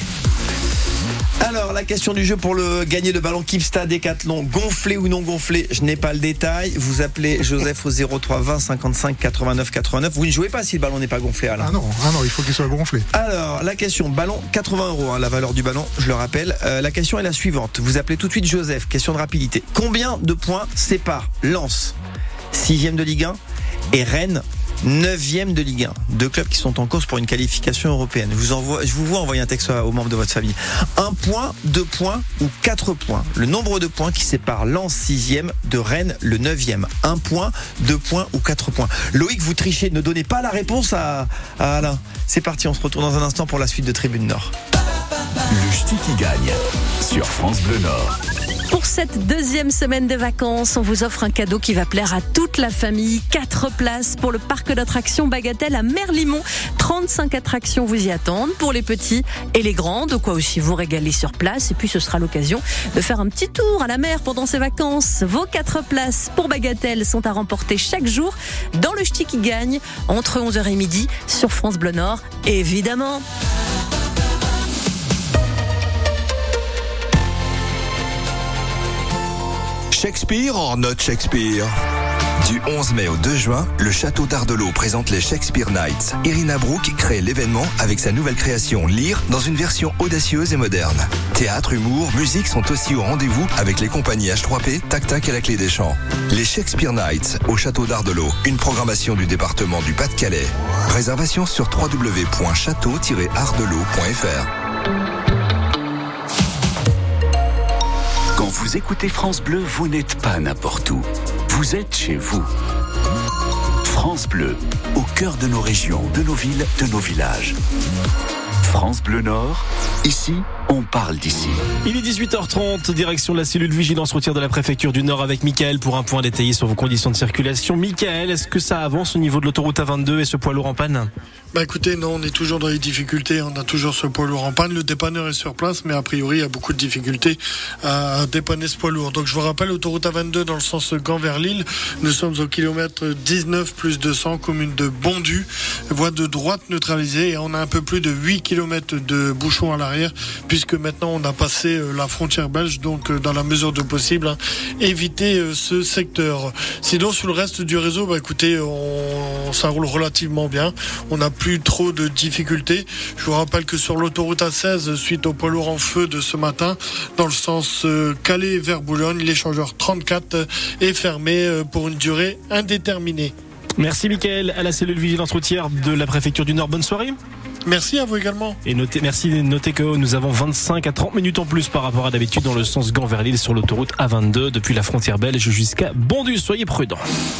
S3: Alors, la question du jeu pour le gagner le ballon Kipsta Décathlon, gonflé ou non gonflé, je n'ai pas le détail. Vous appelez Joseph au zéro trois vingt cinquante-cinq quatre-vingt-neuf quatre-vingt-neuf. Vous ne jouez pas si le ballon n'est pas gonflé, Alain.
S4: Ah non, ah non, il faut qu'il soit gonflé.
S3: Alors, la question, ballon, quatre-vingts euros, hein, la valeur du ballon, je le rappelle. Euh, la question est la suivante. Vous appelez tout de suite Joseph, question de rapidité. Combien de points sépare Lens, sixième de Ligue un, et Rennes, neuvième de Ligue un, deux clubs qui sont en course pour une qualification européenne. Je vous envoie, je vous vois envoyer un texte aux membres de votre famille. Un point, deux points ou quatre points. Le nombre de points qui sépare Lens sixième de Rennes le neuvième. Un point, deux points ou quatre points. Loïc, vous trichez, ne donnez pas la réponse à, à Alain. C'est parti, on se retrouve dans un instant pour la suite de Tribune Nord.
S1: Le ch'ti qui gagne sur France Bleu Nord.
S12: Pour cette deuxième semaine de vacances, on vous offre un cadeau qui va plaire à toute la famille. Quatre places pour le parc d'attractions Bagatelle à Merlimont. trente-cinq attractions vous y attendent pour les petits et les grands. De quoi aussi vous régaler sur place. Et puis ce sera l'occasion de faire un petit tour à la mer pendant ces vacances. Vos quatre places pour Bagatelle sont à remporter chaque jour dans le ch'ti qui gagne entre onze heures et midi sur France Bleu Nord. Évidemment.
S1: Shakespeare en note Shakespeare.
S13: Du onze mai au deux juin, le château d'Ardelot présente les Shakespeare Nights. Irina Brook crée l'événement avec sa nouvelle création Lyre dans une version audacieuse et moderne. Théâtre, humour, musique sont aussi au rendez-vous avec les compagnies H trois P, Tac Tac et la Clé des Champs. Les Shakespeare Nights au château d'Ardelot, une programmation du département du Pas-de-Calais. Réservation sur w w w point château tiret ardelot point f r.
S1: Quand vous écoutez France Bleu, vous n'êtes pas n'importe où. Vous êtes chez vous. France Bleu, au cœur de nos régions, de nos villes, de nos villages. France Bleu Nord, ici, on parle d'ici.
S9: Il est dix-huit heures trente, direction de la cellule vigilance routière de la préfecture du Nord avec Mickaël pour un point détaillé sur vos conditions de circulation. Mickaël, est-ce que ça avance au niveau de l'autoroute A vingt-deux et ce poids lourd en panne ?
S11: Bah écoutez, non, on est toujours dans les difficultés, on a toujours ce poids lourd en panne, le dépanneur est sur place, mais a priori il y a beaucoup de difficultés à dépanner ce poids lourd. Donc je vous rappelle, autoroute A vingt-deux dans le sens Gand vers Lille, nous sommes au kilomètre dix-neuf plus deux cents, commune de Bondu, voie de droite neutralisée, et on a un peu plus de huit kilomètres de bouchons à l'arrière, puisque maintenant on a passé la frontière belge, donc dans la mesure du possible, hein, éviter ce secteur. Sinon sur le reste du réseau, bah écoutez, on, ça roule relativement bien, on a plus trop de difficultés. Je vous rappelle que sur l'autoroute A seize, suite au poids lourd en feu de ce matin, dans le sens Calais vers Boulogne, l'échangeur trente-quatre est fermé pour une durée indéterminée.
S9: Merci Mickaël, à la cellule vigilance routière de la préfecture du Nord. Bonne soirée.
S11: Merci à vous également.
S9: Et notez, merci, notez que nous avons vingt-cinq à trente minutes en plus par rapport à d'habitude dans le sens Gand vers Lille sur l'autoroute A vingt-deux depuis la frontière belge jusqu'à Bondu. Soyez prudents.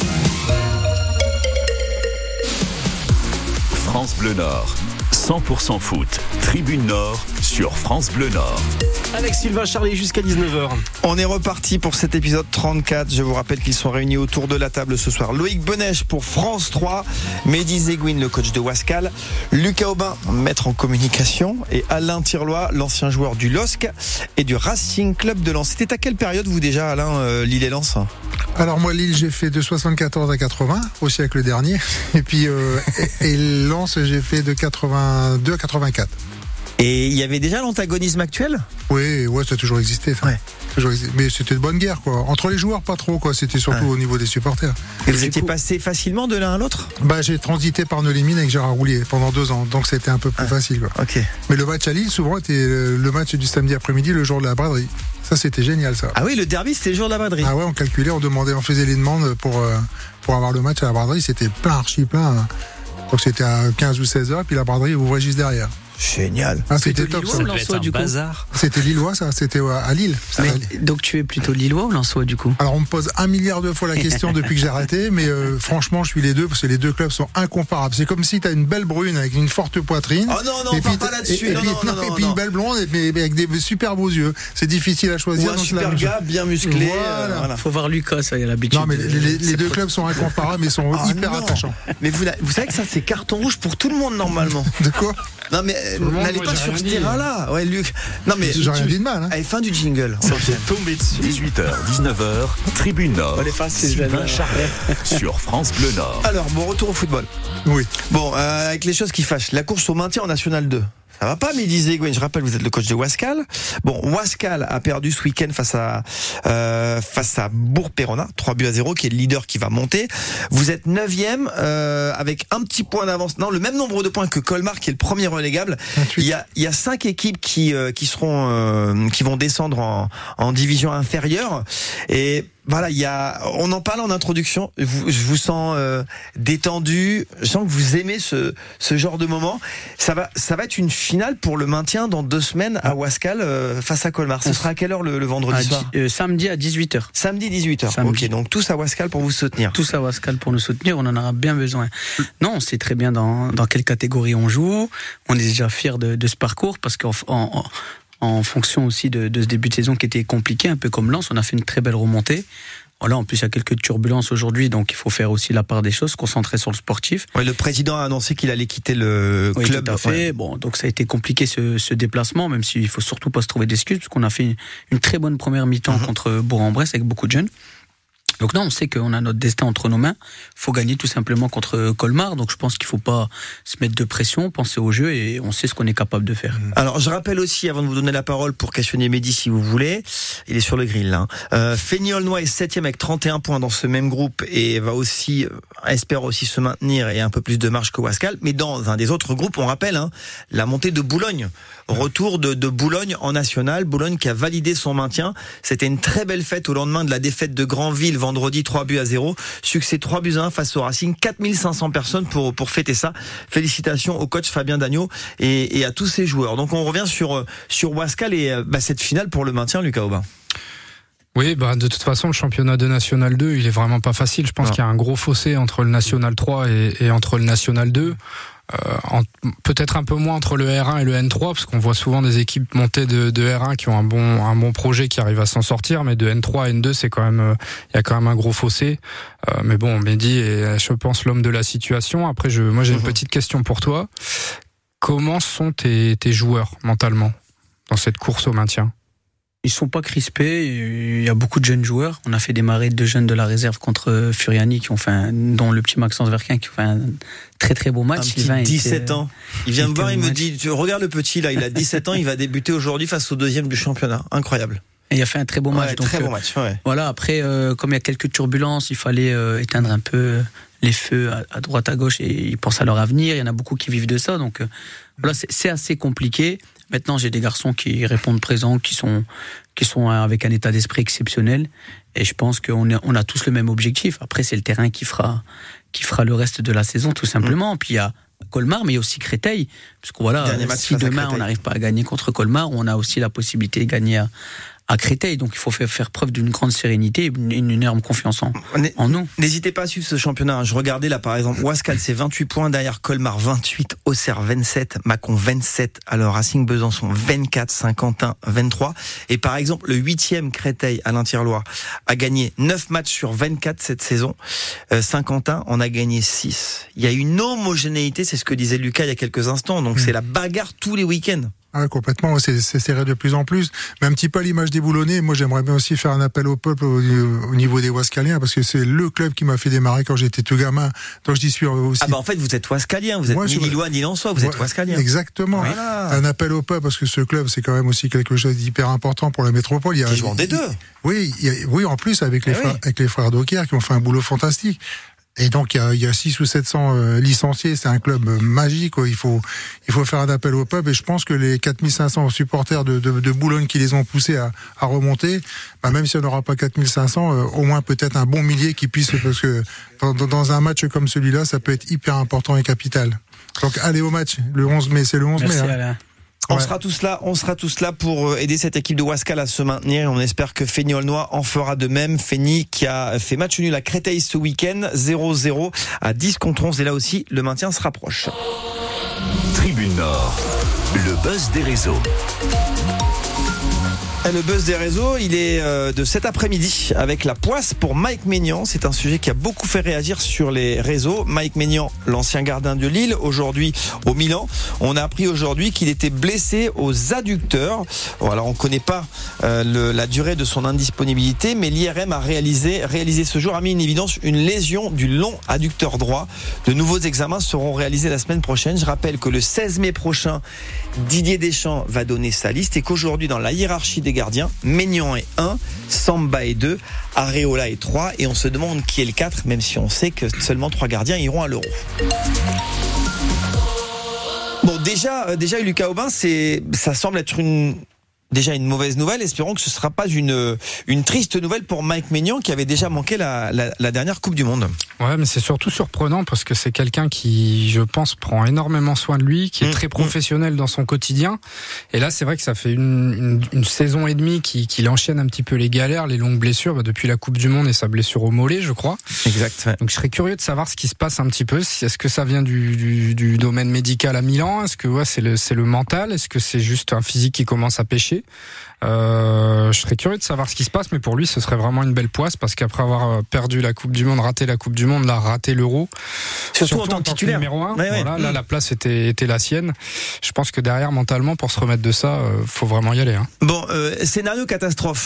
S1: France Bleu Nord, cent pour cent foot, Tribune Nord sur France Bleu Nord.
S9: Avec Sylvain Charlet jusqu'à dix-neuf heures.
S3: On est reparti pour cet épisode trente-quatre. Je vous rappelle qu'ils sont réunis autour de la table ce soir. Loïc Benèche pour France trois, Mehdi Zegouin, le coach de Wascal, Lucas Aubin, maître en communication, et Alain Tirlois, l'ancien joueur du L O S C et du Racing Club de Lens. C'était à quelle période vous déjà, Alain, euh, Lille et Lens ?
S4: Alors moi Lille j'ai fait de soixante-quatorze à quatre-vingts au siècle dernier, et puis euh, et, et Lens j'ai fait de quatre-vingt-deux à quatre-vingt-quatre.
S3: Et il y avait déjà l'antagonisme actuel ?
S4: Oui, ouais, ça a toujours existé. Ça.
S3: Ouais.
S4: Toujours existé. Mais c'était de bonne guerre, quoi. Entre les joueurs, pas trop, quoi. C'était surtout ouais. au niveau des supporters.
S3: Et vous étiez coup... passé facilement de l'un à l'autre ?
S4: Bah, j'ai transité par Neulimine avec Gérard Roulier pendant deux ans, donc c'était un peu plus ah. facile, quoi.
S3: Ok.
S4: Mais le match à Lille, souvent, était le match du samedi après-midi, le jour de la braderie. Ça, c'était génial, ça.
S3: Ah oui, le derby, c'était le jour de la braderie.
S4: Ah ouais, on calculait, on demandait, on faisait les demandes pour, euh, pour avoir le match à la braderie. C'était plein, archi plein. Donc c'était à quinze ou seize heures, puis la braderie ouvrait juste derrière.
S3: Génial.
S4: Ah, c'était top,
S6: ça. Lensois, du coup.
S7: Bazar.
S4: C'était lillois, ça. C'était à Lille.
S6: Mais, donc tu es plutôt lillois ou lensois, du coup ?
S4: Alors on me pose un milliard de fois la question depuis que j'ai arrêté, mais euh, franchement, je suis les deux parce que les deux clubs sont incomparables. C'est comme si tu as une belle brune avec une forte poitrine.
S3: Oh non, non,
S4: et
S3: on
S4: puis,
S3: part pas là-dessus.
S4: Et, et,
S3: non,
S4: puis,
S3: non, non,
S4: non,
S3: non,
S4: et puis
S3: non.
S4: une belle blonde, mais avec des super beaux yeux. C'est difficile à choisir.
S3: Ou un super gars, bien musclé.
S6: Voilà. Euh, voilà. Faut voir Lucas, ça y a l'habitude.
S4: Non, mais les, les, les deux clubs sont incomparables, mais sont oh, hyper
S3: non.
S4: attachants.
S3: Mais vous, vous savez que ça, c'est carton rouge pour tout le monde normalement.
S4: De quoi ?
S3: Non mais n'allez pas sur ce terrain-là. Ouais, Luc. Non mais
S4: j'ai rien dit de mal. Hein.
S3: Allez, fin du jingle.
S1: Tombé dessus. dix-huit heures, dix-neuf heures, Tribune Nord.
S3: On est facile,
S1: Sylvain Charlet sur France Bleu Nord.
S3: Alors, bon retour au football.
S4: Oui.
S3: Bon, euh, avec les choses qui fâchent, la course au maintien en National deux. Ça va pas, Mehdi Zegouin, je rappelle, vous êtes le coach de Wascal. Bon, Wascal a perdu ce week-end face à euh, face à Bourg-Péronat, trois buts à zéro, qui est le leader qui va monter. Vous êtes neuvième euh, avec un petit point d'avance. Non, le même nombre de points que Colmar, qui est le premier relégable. vingt-huit. Il y a il y a cinq équipes qui euh, qui seront euh, qui vont descendre en en division inférieure. Et voilà, il y a, on en parle en introduction. Vous, je vous sens euh, détendu. Je sens que vous aimez ce ce genre de moment. Ça va, ça va être une finale pour le maintien dans deux semaines à Wascal euh, face à Colmar. Ce sera à quelle heure le, le vendredi
S6: à
S3: soir
S6: di- euh, Samedi à dix-huit heures.
S3: Samedi dix-huit heures.
S6: Samedi.
S3: Ok, donc tous à Wascal pour vous soutenir.
S6: Tous à Wascal pour nous soutenir. On en aura bien besoin. Non, on sait très bien dans dans quelle catégorie on joue. On est déjà fiers de, de ce parcours parce qu'en en, en fonction aussi de, de ce début de saison qui était compliqué, un peu comme Lens, on a fait une très belle remontée. Voilà, en plus, il y a quelques turbulences aujourd'hui, donc il faut faire aussi la part des choses, se concentrer sur le sportif.
S3: Ouais, le président a annoncé qu'il allait quitter le
S6: oui,
S3: club.
S6: Tout à fait. Ouais. Bon, donc ça a été compliqué ce, ce déplacement, même s'il faut surtout pas se trouver d'excuses, parce qu'on a fait une, une très bonne première mi-temps uh-huh. contre Bourg-en-Bresse avec beaucoup de jeunes. Donc non, on sait qu'on a notre destin entre nos mains. Il faut gagner tout simplement contre Colmar. Donc je pense qu'il ne faut pas se mettre de pression, penser au jeu et on sait ce qu'on est capable de faire.
S3: Alors je rappelle aussi, avant de vous donner la parole pour questionner Mehdi si vous voulez, il est sur le grill là. Euh, Fény-Aulnois est septième avec trente et un points dans ce même groupe et va aussi, espère aussi se maintenir et un peu plus de marge que Wascal. Mais dans un des autres groupes, on rappelle hein, la montée de Boulogne. Retour de, de Boulogne en national. Boulogne qui a validé son maintien. C'était une très belle fête au lendemain de la défaite de Granville vendredi, trois buts à zéro. Succès trois buts à un face au Racing. quatre mille cinq cents personnes pour, pour fêter ça. Félicitations au coach Fabien Dagneau et, et à tous ses joueurs. Donc on revient sur, sur Wascal et bah, cette finale pour le maintien, Lucas Aubin.
S2: Oui, bah, de toute façon, le championnat de National deux, il est vraiment pas facile. Je pense non. qu'il y a un gros fossé entre le National trois et, et entre le National deux. Euh, en, peut-être un peu moins entre le R un et le N trois, parce qu'on voit souvent des équipes montées de, de R un qui ont un bon, un bon projet, qui arrivent à s'en sortir, mais de N trois à N deux, c'est quand même, il euh, y a quand même un gros fossé. Euh, mais bon, Mehdi est, je pense, l'homme de la situation. Après, je, moi, j'ai mmh. une petite question pour toi. Comment sont tes, tes joueurs mentalement dans cette course au maintien?
S6: Ils sont pas crispés. Il y a beaucoup de jeunes joueurs. On a fait démarrer deux jeunes de la réserve contre Furiani qui ont fait un, dont le petit Maxence Verquin qui ont fait un très très beau match.
S3: Un petit dix-sept ans. Il vient me voir, il me dit, tu regardes le petit là, il a dix-sept ans, il va débuter aujourd'hui face au deuxième du championnat. Incroyable.
S6: Et il a fait un très beau match.
S3: Ouais,
S6: donc,
S3: très bon match. Ouais.
S6: Voilà. Après, euh, comme il y a quelques turbulences, il fallait euh, éteindre un peu les feux à, à droite à gauche et ils pensent à leur avenir. Il y en a beaucoup qui vivent de ça. Donc euh, voilà, c'est, c'est assez compliqué. Maintenant, j'ai des garçons qui répondent présents, qui sont, qui sont avec un état d'esprit exceptionnel. Et je pense qu'on est, on a tous le même objectif. Après, c'est le terrain qui fera, qui fera le reste de la saison, tout simplement. Mmh. Puis il y a Colmar, mais il y a aussi Créteil. Parce que voilà, si demain on n'arrive pas à gagner contre Colmar, on a aussi la possibilité de gagner à, à Créteil. Donc il faut faire, faire preuve d'une grande sérénité et une, une énorme confiance en, en nous.
S3: N'hésitez pas à suivre ce championnat. Je regardais là par exemple, Wascal c'est vingt-huit points, derrière Colmar vingt-huit, Auxerre vingt-sept, Mâcon vingt-sept, alors Racing Besançon vingt-quatre, Saint-Quentin vingt-trois. Et par exemple, le huitième Créteil à l'Interloire a gagné neuf matchs sur vingt-quatre cette saison. Euh, Saint-Quentin en a gagné six. Il y a une homogénéité, c'est ce que disait Lucas il y a quelques instants. Donc mmh. c'est la bagarre tous les week-ends.
S4: Ah, complètement, c'est, c'est serré de plus en plus. Mais un petit peu à l'image des Boulonnais, moi j'aimerais bien aussi faire un appel au peuple au, au niveau des Wascaliens, parce que c'est le club qui m'a fait démarrer quand j'étais tout gamin. Donc j'y suis aussi.
S3: Ah bah en fait vous êtes Wascalien, vous êtes moi, ni Lillois ni Lensois, vous ouais, êtes Wascalien.
S4: Exactement. Voilà. Un appel au peuple, parce que ce club c'est quand même aussi quelque chose d'hyper important pour la métropole. Il y a,
S3: qui joue en D deux.
S4: Oui, il y a, oui en plus avec les, ah frères, oui. avec les frères Docker qui ont fait un boulot fantastique. Et donc il y a, il y a six ou sept cents euh, licenciés, c'est un club euh, magique. Quoi. Il faut, il faut faire un appel au peuple. Et je pense que les quatre mille cinq cents supporters de, de, de Boulogne qui les ont poussés à, à remonter, bah même si on n'aura pas quatre mille cinq cents, euh, au moins peut-être un bon millier qui puisse, parce que dans, dans un match comme celui-là, ça peut être hyper important et capital. Donc allez au match, le onze mai, c'est le onze
S6: Merci
S4: mai. Hein.
S6: Alain.
S3: On
S4: Ouais.
S3: sera tous là, on sera tous là pour aider cette équipe de Wascal à se maintenir et on espère que Fény-Aulnois en fera de même. Fény qui a fait match nul à Créteil ce week-end, zéro zéro à dix contre onze et là aussi le maintien se rapproche.
S1: Tribune Nord, le buzz des réseaux.
S3: Le buzz des réseaux, il est de cet après-midi avec la poisse pour Mike Maignan. C'est un sujet qui a beaucoup fait réagir sur les réseaux. Mike Maignan, l'ancien gardien de Lille, aujourd'hui au Milan. On a appris aujourd'hui qu'il était blessé aux adducteurs. Bon, alors on ne connaît pas euh, le, la durée de son indisponibilité, mais l'I R M a réalisé, réalisé ce jour, a mis en évidence une lésion du long adducteur droit. De nouveaux examens seront réalisés la semaine prochaine. Je rappelle que le seize mai prochain, Didier Deschamps va donner sa liste et qu'aujourd'hui, dans la hiérarchie des gardiens, Maignan est un, Samba est deux, Areola est trois et on se demande qui est le quatre, même si on sait que seulement trois gardiens iront à l'Euro. Bon, déjà, déjà Lucas Aubin, c'est, ça semble être une... Déjà une mauvaise nouvelle, espérons que ce ne sera pas une, une triste nouvelle pour Mike Maignan qui avait déjà manqué la, la, la dernière Coupe du Monde.
S2: Ouais, mais c'est surtout surprenant parce que c'est quelqu'un qui, je pense, prend énormément soin de lui, qui est mmh, très professionnel mmh. dans son quotidien. Et là, c'est vrai que ça fait une, une, une saison et demie qu'il, qu'il enchaîne un petit peu les galères, les longues blessures, bah, depuis la Coupe du Monde et sa blessure au mollet, je crois.
S3: Exact. Ouais.
S2: Donc je serais curieux de savoir ce qui se passe un petit peu. Est-ce que ça vient du, du, du domaine médical à Milan ? Est-ce que ouais, c'est le, c'est le mental ? Est-ce que c'est juste un physique qui commence à pêcher ? Euh, je serais curieux de savoir ce qui se passe, mais pour lui, ce serait vraiment une belle poisse parce qu'après avoir perdu la Coupe du Monde, raté la Coupe du Monde, là, raté l'Euro,
S3: surtout, surtout en tant que titulaire,
S2: numéro un,
S3: ouais,
S2: voilà,
S3: ouais.
S2: là, la place était, était la sienne. Je pense que derrière, mentalement, pour se remettre de ça, euh, faut vraiment y aller. Hein.
S3: Bon, euh, scénario catastrophe.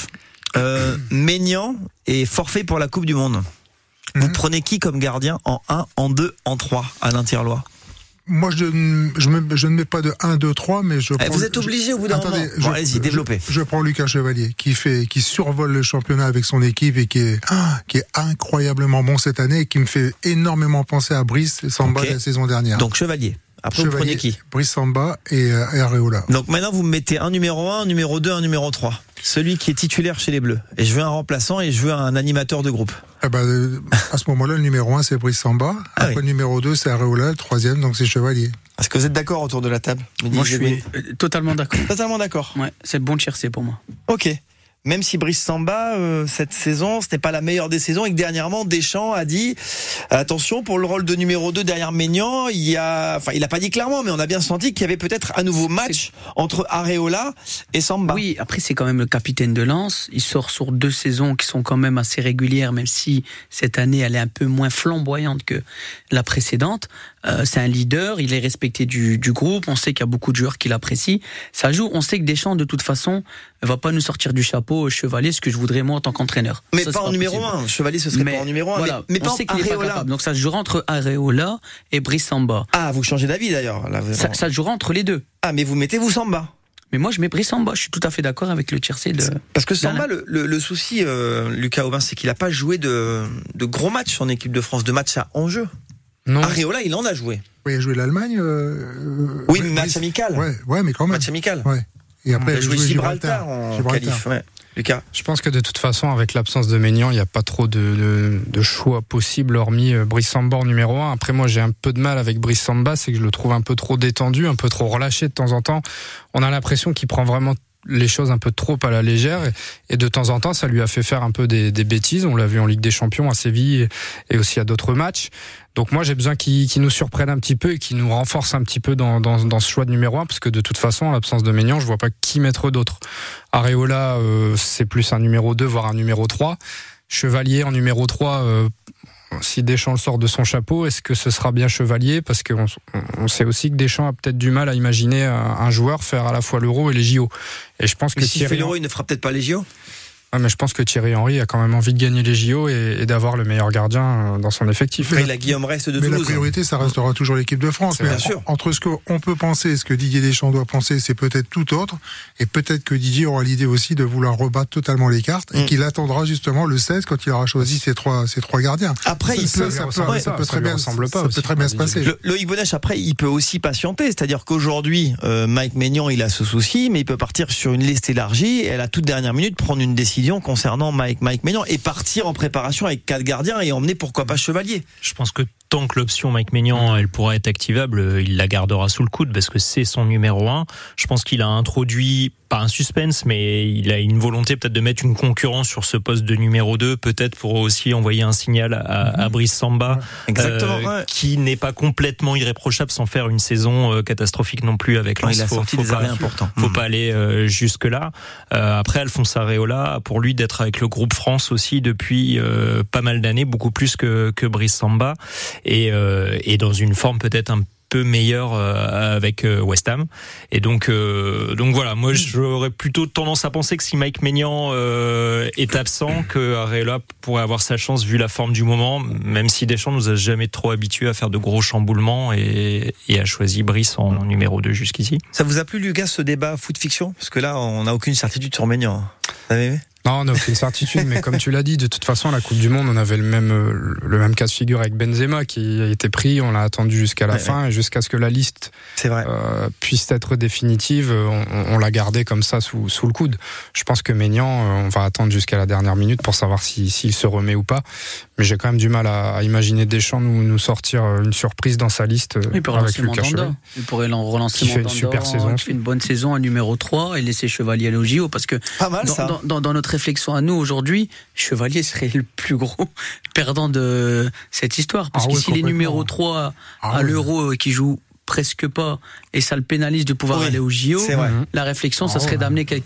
S3: Euh, Maignan est forfait pour la Coupe du Monde. Vous mmh. prenez qui comme gardien en un, en deux, en trois à l'Interlois?
S4: Moi, je, je, me, je ne mets pas de un, deux, trois, mais je prends...
S3: Vous êtes obligé au bout d'un moment. Bon, allez-y, développez.
S4: Je, je prends Lucas Chevalier, qui fait, qui survole le championnat avec son équipe et qui est, ah, qui est incroyablement bon cette année et qui me fait énormément penser à Brice Samba okay. la saison dernière.
S3: Donc Chevalier. Après, Chevalier, vous prenez qui?
S4: Brice Samba et, euh, et Areola.
S3: Donc maintenant, vous me mettez un numéro un, un numéro deux, un numéro trois. Celui qui est titulaire chez les Bleus. Et je veux un remplaçant et je veux un animateur de groupe.
S4: Eh ben, à ce moment-là, le numéro un, c'est Brice Samba. Ah Après, oui. le numéro deux, c'est Areola. Le troisième, donc c'est Chevalier.
S3: Est-ce que vous êtes d'accord autour de la table?
S6: Moi, je suis totalement d'accord.
S3: Totalement d'accord.
S6: Ouais, c'est le bon tiercé pour moi.
S3: Ok. Même si Brice Samba, euh, cette saison, ce n'est pas la meilleure des saisons et que dernièrement, Deschamps a dit attention, pour le rôle de numéro deux derrière Maignan, il y a, enfin, il n'a pas dit clairement, mais on a bien senti qu'il y avait peut-être un nouveau match c'est... entre Areola et Samba.
S6: Oui, après, c'est quand même le capitaine de Lens. Il sort sur deux saisons qui sont quand même assez régulières, même si cette année, elle est un peu moins flamboyante que la précédente. Euh, c'est un leader, il est respecté du, du groupe, on sait qu'il y a beaucoup de joueurs qui l'apprécient. Ça joue, on sait que Deschamps, de toute façon, ne va pas nous sortir du chapeau Chevalier, ce que je voudrais moi en tant qu'entraîneur.
S3: Mais
S6: ça,
S3: pas en numéro un, Chevalier ce serait mais, pas en numéro un,
S6: voilà,
S3: mais, mais
S6: on
S3: pas
S6: sait qu'il n'est pas capable. Donc ça se jouera entre Areola et Brice Samba.
S3: Ah, vous changez d'avis d'ailleurs là,
S6: ça, ça se jouera entre les deux.
S3: Ah, mais vous mettez vous Samba.
S6: Mais moi, je mets Brice Samba. Je suis tout à fait d'accord avec le tiercé de.
S3: Parce que Samba, le, le, le souci, euh, Lucas Aubin, c'est qu'il n'a pas joué de, de gros matchs en équipe de France, de matchs à enjeu. Non. Areola, il en a joué.
S4: Oui, il a joué l'Allemagne. Euh,
S3: oui, mais match amical.
S4: Ouais, ouais, mais quand même.
S3: Match amical.
S4: Ouais.
S3: Et après, il a joué Gibraltar, Gibraltar en
S4: Gibraltar.
S3: qualif. Ouais. Lucas.
S2: Je pense que de toute façon, avec l'absence de Maignan, il n'y a pas trop de, de, de choix possibles, hormis Brice Samba en numéro un. Après, moi, j'ai un peu de mal avec Brice Samba, c'est que je le trouve un peu trop détendu, un peu trop relâché de temps en temps. On a l'impression qu'il prend vraiment les choses un peu trop à la légère et de temps en temps ça lui a fait faire un peu des, des bêtises, on l'a vu en Ligue des Champions à Séville et aussi à d'autres matchs. Donc moi j'ai besoin qu'il, qu'il nous surprenne un petit peu et qu'il nous renforce un petit peu dans, dans, dans ce choix de numéro un, parce que de toute façon en l'absence de Maignan je vois pas qui mettre d'autre. Areola euh, c'est plus un numéro deux voire un numéro trois. Chevalier en numéro trois, euh, si Deschamps le sort de son chapeau, est-ce que ce sera bien Chevalier? Parce qu'on on sait aussi que Deschamps a peut-être du mal à imaginer un, un joueur faire à la fois l'Euro et les J O. Et je pense
S3: mais
S2: que
S3: s'il
S2: Thierry
S3: fait l'Euro, il ne fera peut-être pas les J O.
S2: Ah, mais je pense que Thierry Henry a quand même envie de gagner les J O et, et d'avoir le meilleur gardien dans son effectif.
S3: Mais la Guillaume Reste de
S4: mais
S3: Toulouse.
S4: La priorité, ça restera toujours l'équipe de France. Mais
S3: bien sûr.
S4: Entre ce qu'on peut penser et ce que Didier Deschamps doit penser, c'est peut-être tout autre. Et peut-être que Didier aura l'idée aussi de vouloir rebattre totalement les cartes et mm. qu'il attendra justement le seize quand il aura choisi ses trois, ses trois gardiens.
S3: Après, il peut, ça,
S4: ça, peut, ouais, ça peut très bien, ça peut très bien se passer.
S3: Le, Loïc Bonnech, après, il peut aussi patienter. C'est-à-dire qu'aujourd'hui, euh, Mike Maignan, il a ce souci, mais il peut partir sur une liste élargie et à la toute dernière minute prendre une décision concernant Mike, Mike Maignan et partir en préparation avec quatre gardiens et emmener pourquoi pas Chevalier.
S7: Je pense que tant que l'option Mike Maignan elle pourra être activable, il la gardera sous le coude parce que c'est son numéro un. Je pense qu'il a introduit pas un suspense, mais il a une volonté peut-être de mettre une concurrence sur ce poste de numéro deux, peut-être pour aussi envoyer un signal à, à Brice Samba,
S3: Exactement,
S7: euh,
S3: ouais.
S7: qui n'est pas complètement irréprochable sans faire une saison euh, catastrophique non plus avec Lens.
S3: Il a
S7: faut,
S3: sorti
S7: faut
S3: des
S7: pas,
S3: arrêts importants.
S7: Faut
S3: mmh.
S7: pas aller euh, jusque là. Euh, après, Alphonse Areola, pour lui d'être avec le groupe France aussi depuis euh, pas mal d'années, beaucoup plus que que Brice Samba, et euh, et dans une forme peut-être un peu meilleur euh, avec euh, West Ham, et donc euh, donc voilà, moi j'aurais plutôt tendance à penser que si Mike Maignan euh, est absent, que Areola pourrait avoir sa chance vu la forme du moment, même si Deschamps nous a jamais trop habitués à faire de gros chamboulements et, et a choisi Brice en numéro deux jusqu'ici.
S3: Ça vous a plu, Lucas, ce débat foot fiction? Parce que là on n'a aucune certitude sur Maignan. Vous avez aimé?
S2: Non, on n'a aucune certitude, mais comme tu l'as dit, de toute façon, la Coupe du Monde, on avait le même, le même cas de figure avec Benzema qui a été pris, on l'a attendu jusqu'à la ouais, fin, ouais. et jusqu'à ce que la liste
S3: C'est vrai.
S2: Euh, puisse être définitive, on, on l'a gardé comme ça sous, sous le coude. Je pense que Maignan, on va attendre jusqu'à la dernière minute pour savoir s'il si, si se remet ou pas, mais j'ai quand même du mal à, à imaginer Deschamps nous, nous sortir une surprise dans sa liste
S6: oui, avec Lucas Chevalier. Il pourrait relancer
S2: qui fait une super saison,
S6: qui fait une bonne saison à numéro trois et laisser Chevalier aller au J O, parce que
S3: pas mal,
S6: dans,
S3: ça.
S6: Dans, dans, dans notre réflexion à nous aujourd'hui, Chevalier serait le plus gros perdant de cette histoire, parce ah que oui, s'il est numéro trois ah à oui. l'Euro et qui joue presque pas et ça le pénalise de pouvoir oui, aller au J O, la réflexion ça serait ah ouais. d'amener quelqu'un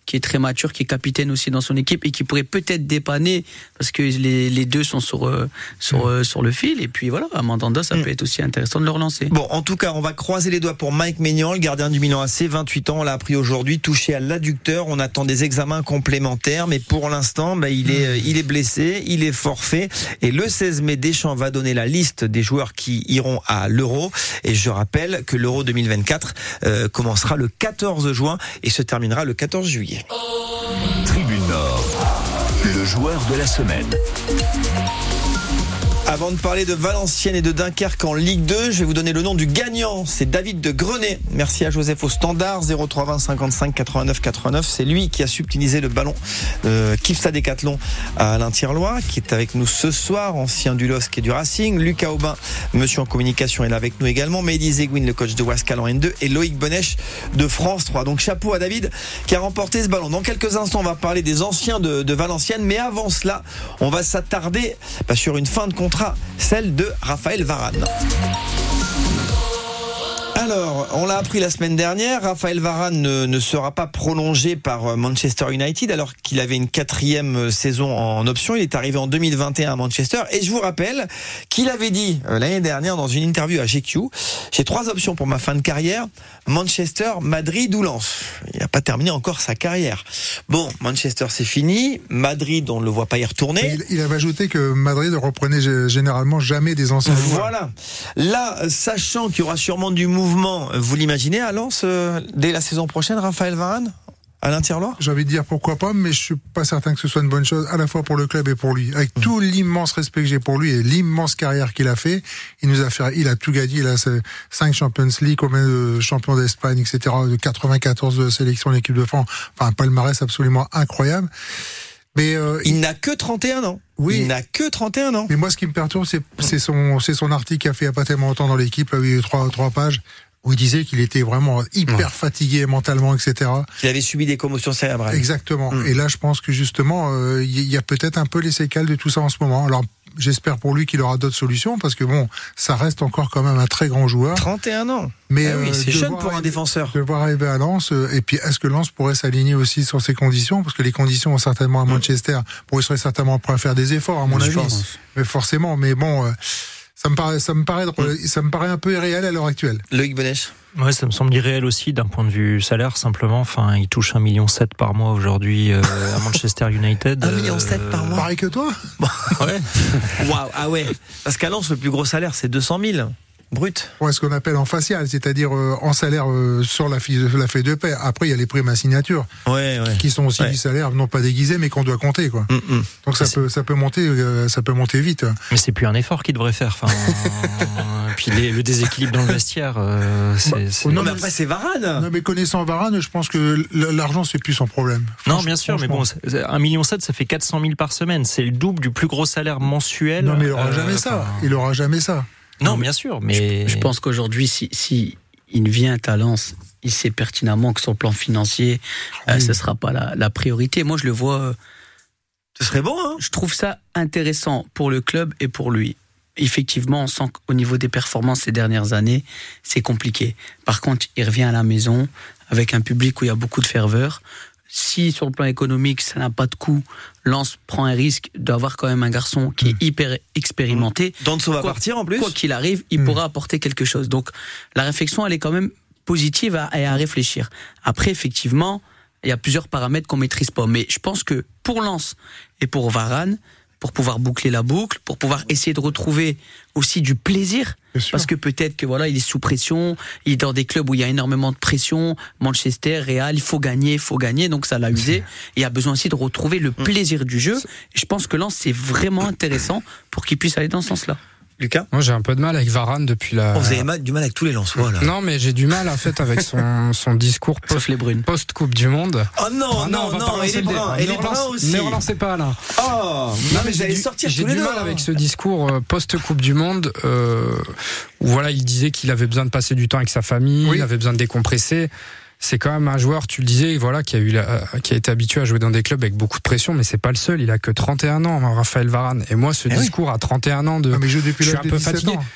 S6: qui est très mature, qui est capitaine aussi dans son équipe et qui pourrait peut-être dépanner parce que les, les deux sont sur, euh, sur, euh, sur le fil. Et puis voilà, à Mandanda, ça mmh. peut être aussi intéressant de le relancer.
S3: Bon, en tout cas, on va croiser les doigts pour Mike Maignan, le gardien du Milan A C, vingt-huit ans, on l'a appris aujourd'hui, touché à l'adducteur. On attend des examens complémentaires, mais pour l'instant, bah, il est, il est blessé, il est forfait. Et le seize mai, Deschamps va donner la liste des joueurs qui iront à l'Euro. Et je rappelle que l'Euro deux mille vingt-quatre euh, commencera le quatorze juin et se terminera le quatorze juillet.
S1: Tribune Nord, le joueur de la semaine.
S3: Avant de parler de Valenciennes et de Dunkerque en Ligue deux, je vais vous donner le nom du gagnant. C'est David de Grenet. Merci à Joseph au standard zéro trois vingt cinquante-cinq quatre-vingt-neuf quatre-vingt-neuf. C'est lui qui a subtilisé le ballon euh, Kipsta Décathlon à Alain Tirlois, qui est avec nous ce soir, ancien du L O S C et du Racing. Lucas Aubin, monsieur en communication, est là avec nous également. Mehdi Zegouin, le coach de Wascal en N deux, et Loïc Bonnech de France trois. Donc chapeau à David qui a remporté ce ballon. Dans quelques instants, on va parler des anciens de, de Valenciennes, mais avant cela, on va s'attarder bah, sur une fin de contrat, celle de Raphaël Varane. Alors, on l'a appris la semaine dernière, Raphaël Varane ne, ne sera pas prolongé par Manchester United alors qu'il avait une quatrième saison en option. Il est arrivé en deux mille vingt et un à Manchester et je vous rappelle qu'il avait dit euh, l'année dernière dans une interview à G Q, j'ai trois options pour ma fin de carrière, Manchester, Madrid ou Lens. Il n'a pas terminé encore sa carrière. Bon, Manchester c'est fini, Madrid on ne le voit pas y retourner.
S4: Il, il avait ajouté que Madrid ne reprenait généralement jamais des anciens joueurs.
S3: Voilà. Là, sachant qu'il y aura sûrement du mouvement, vous l'imaginez à Lens euh, dès la saison prochaine, Raphaël Varane, Alain Tirlois?
S4: J'ai envie de dire pourquoi pas, mais je suis pas certain que ce soit une bonne chose à la fois pour le club et pour lui. Avec mmh. tout l'immense respect que j'ai pour lui et l'immense carrière qu'il a fait, il nous a fait, il a tout gagné. Il a cinq Champions League, combien de champions d'Espagne, et cetera, de quatre-vingt-quatorze de sélection de l'équipe de France. Enfin, un palmarès absolument incroyable. Mais euh,
S3: il, il n'a que trente et un ans. Oui. Il n'a que trente et un ans.
S4: Mais moi, ce qui me perturbe, c'est, c'est son, c'est son article qu'il a fait il n'y a pas tellement longtemps dans l'équipe, là où il y a eu trois, trois pages, où il disait qu'il était vraiment hyper ouais. fatigué mentalement, et cetera.
S3: Il avait subi des commotions cérébrales.
S4: Exactement. Mmh. Et là, je pense que justement, euh, il y a peut-être un peu les séquelles de tout ça en ce moment. Alors, j'espère pour lui qu'il aura d'autres solutions, parce que bon, ça reste encore quand même un très grand joueur.
S3: trente et un ans.
S4: Mais
S3: ah oui,
S4: euh,
S3: c'est jeune pour
S4: arriver,
S3: un défenseur.
S4: De voir arriver à Lens, euh, et puis est-ce que Lens pourrait s'aligner aussi sur ces conditions, parce que les conditions certainement à Manchester, pour il serait certainement prêt à faire des efforts, à mon
S3: je
S4: avis.
S3: Pense.
S4: Mais forcément, mais bon, euh, ça me paraît, ça me paraît, mmh. ça me paraît un peu irréel à l'heure actuelle.
S3: Loïc Bonnech.
S7: Ouais, ça me semble irréel aussi d'un point de vue salaire, simplement. Enfin, il touche un million sept par mois aujourd'hui euh, à Manchester United.
S3: un million sept par mois.
S4: Pareil que toi.
S3: Ouais. Waouh, ah ouais. Parce qu'à Lens, le plus gros salaire, c'est deux cent mille. Brut.
S4: Ouais, ce qu'on appelle en facial, c'est-à-dire euh, en salaire euh, sur la, fille, la feuille de paie. Après, il y a les primes à signature,
S3: ouais, ouais.
S4: qui sont aussi ouais. du salaire non pas déguisé, mais qu'on doit compter, quoi. Mm-hmm. Donc ça peut, ça peut monter, euh, ça peut monter vite.
S7: Mais c'est plus un effort qu'il devrait faire. Enfin, euh, puis les, le déséquilibre dans le vestiaire. Euh, c'est,
S3: bah,
S7: c'est...
S3: Non, mais après c'est Varane.
S4: Non, mais connaissant Varane, je pense que l'argent c'est plus son problème.
S7: Non, bien sûr, mais bon, un million sept, ça fait quatre cent mille par semaine. C'est le double du plus gros salaire mensuel.
S4: Non, mais il aura
S7: euh,
S4: jamais ça. Il aura jamais ça.
S7: Non, bien sûr, mais
S6: je, je pense qu'aujourd'hui, si, si il vient à Lens, il sait pertinemment que son plan financier, oui. euh, ce sera pas la, la priorité. Moi, je le vois.
S3: Ce serait bon, hein.
S6: Je trouve ça intéressant pour le club et pour lui. Effectivement, on sent qu'au niveau des performances ces dernières années, c'est compliqué. Par contre, il revient à la maison avec un public où il y a beaucoup de ferveur. Si sur le plan économique, ça n'a pas de coût, Lens prend un risque d'avoir quand même un garçon qui est hyper expérimenté.
S3: Danso va quoi, partir en plus.
S6: Quoi qu'il arrive, il mmh. pourra apporter quelque chose. Donc la réflexion, elle est quand même positive à, à réfléchir. Après, effectivement, il y a plusieurs paramètres qu'on maîtrise pas. Mais je pense que pour Lens et pour Varane, pour pouvoir boucler la boucle, pour pouvoir essayer de retrouver aussi du plaisir, parce que peut-être que voilà, il est sous pression, il est dans des clubs où il y a énormément de pression, Manchester, Real, il faut gagner, il faut gagner, donc ça l'a usé. Et il y a besoin aussi de retrouver le plaisir du jeu. Et je pense que Lens, c'est vraiment intéressant pour qu'il puisse aller dans ce sens-là.
S3: Lucas ?
S2: Moi, j'ai un peu de mal avec Varane depuis la.
S3: Oh, vous avez mal, du mal avec tous les Lensois, là.
S2: Non, mais j'ai du mal, en fait, avec son, son discours post,
S6: les brunes.
S2: post-Coupe du Monde.
S3: Oh non,
S2: ah non,
S3: non, non, et les bruns, et les bruns aussi.
S2: Ne relancez pas, là.
S3: Oh, non, mais j'allais sortir tous les deux.
S2: J'ai du mal avec ce discours post-Coupe du Monde, euh, où voilà, il disait qu'il avait besoin de passer du temps avec sa famille, oui. il avait besoin de décompresser. C'est quand même un joueur, tu le disais, voilà, qui a eu la, qui a été habitué à jouer dans des clubs avec beaucoup de pression, mais c'est pas le seul. Il a que trente et un ans, Raphaël Varane. Et moi, ce eh discours oui. à trente et un ans de,
S4: ah, mais je, depuis
S2: je suis un peu fatigué.
S4: Ans.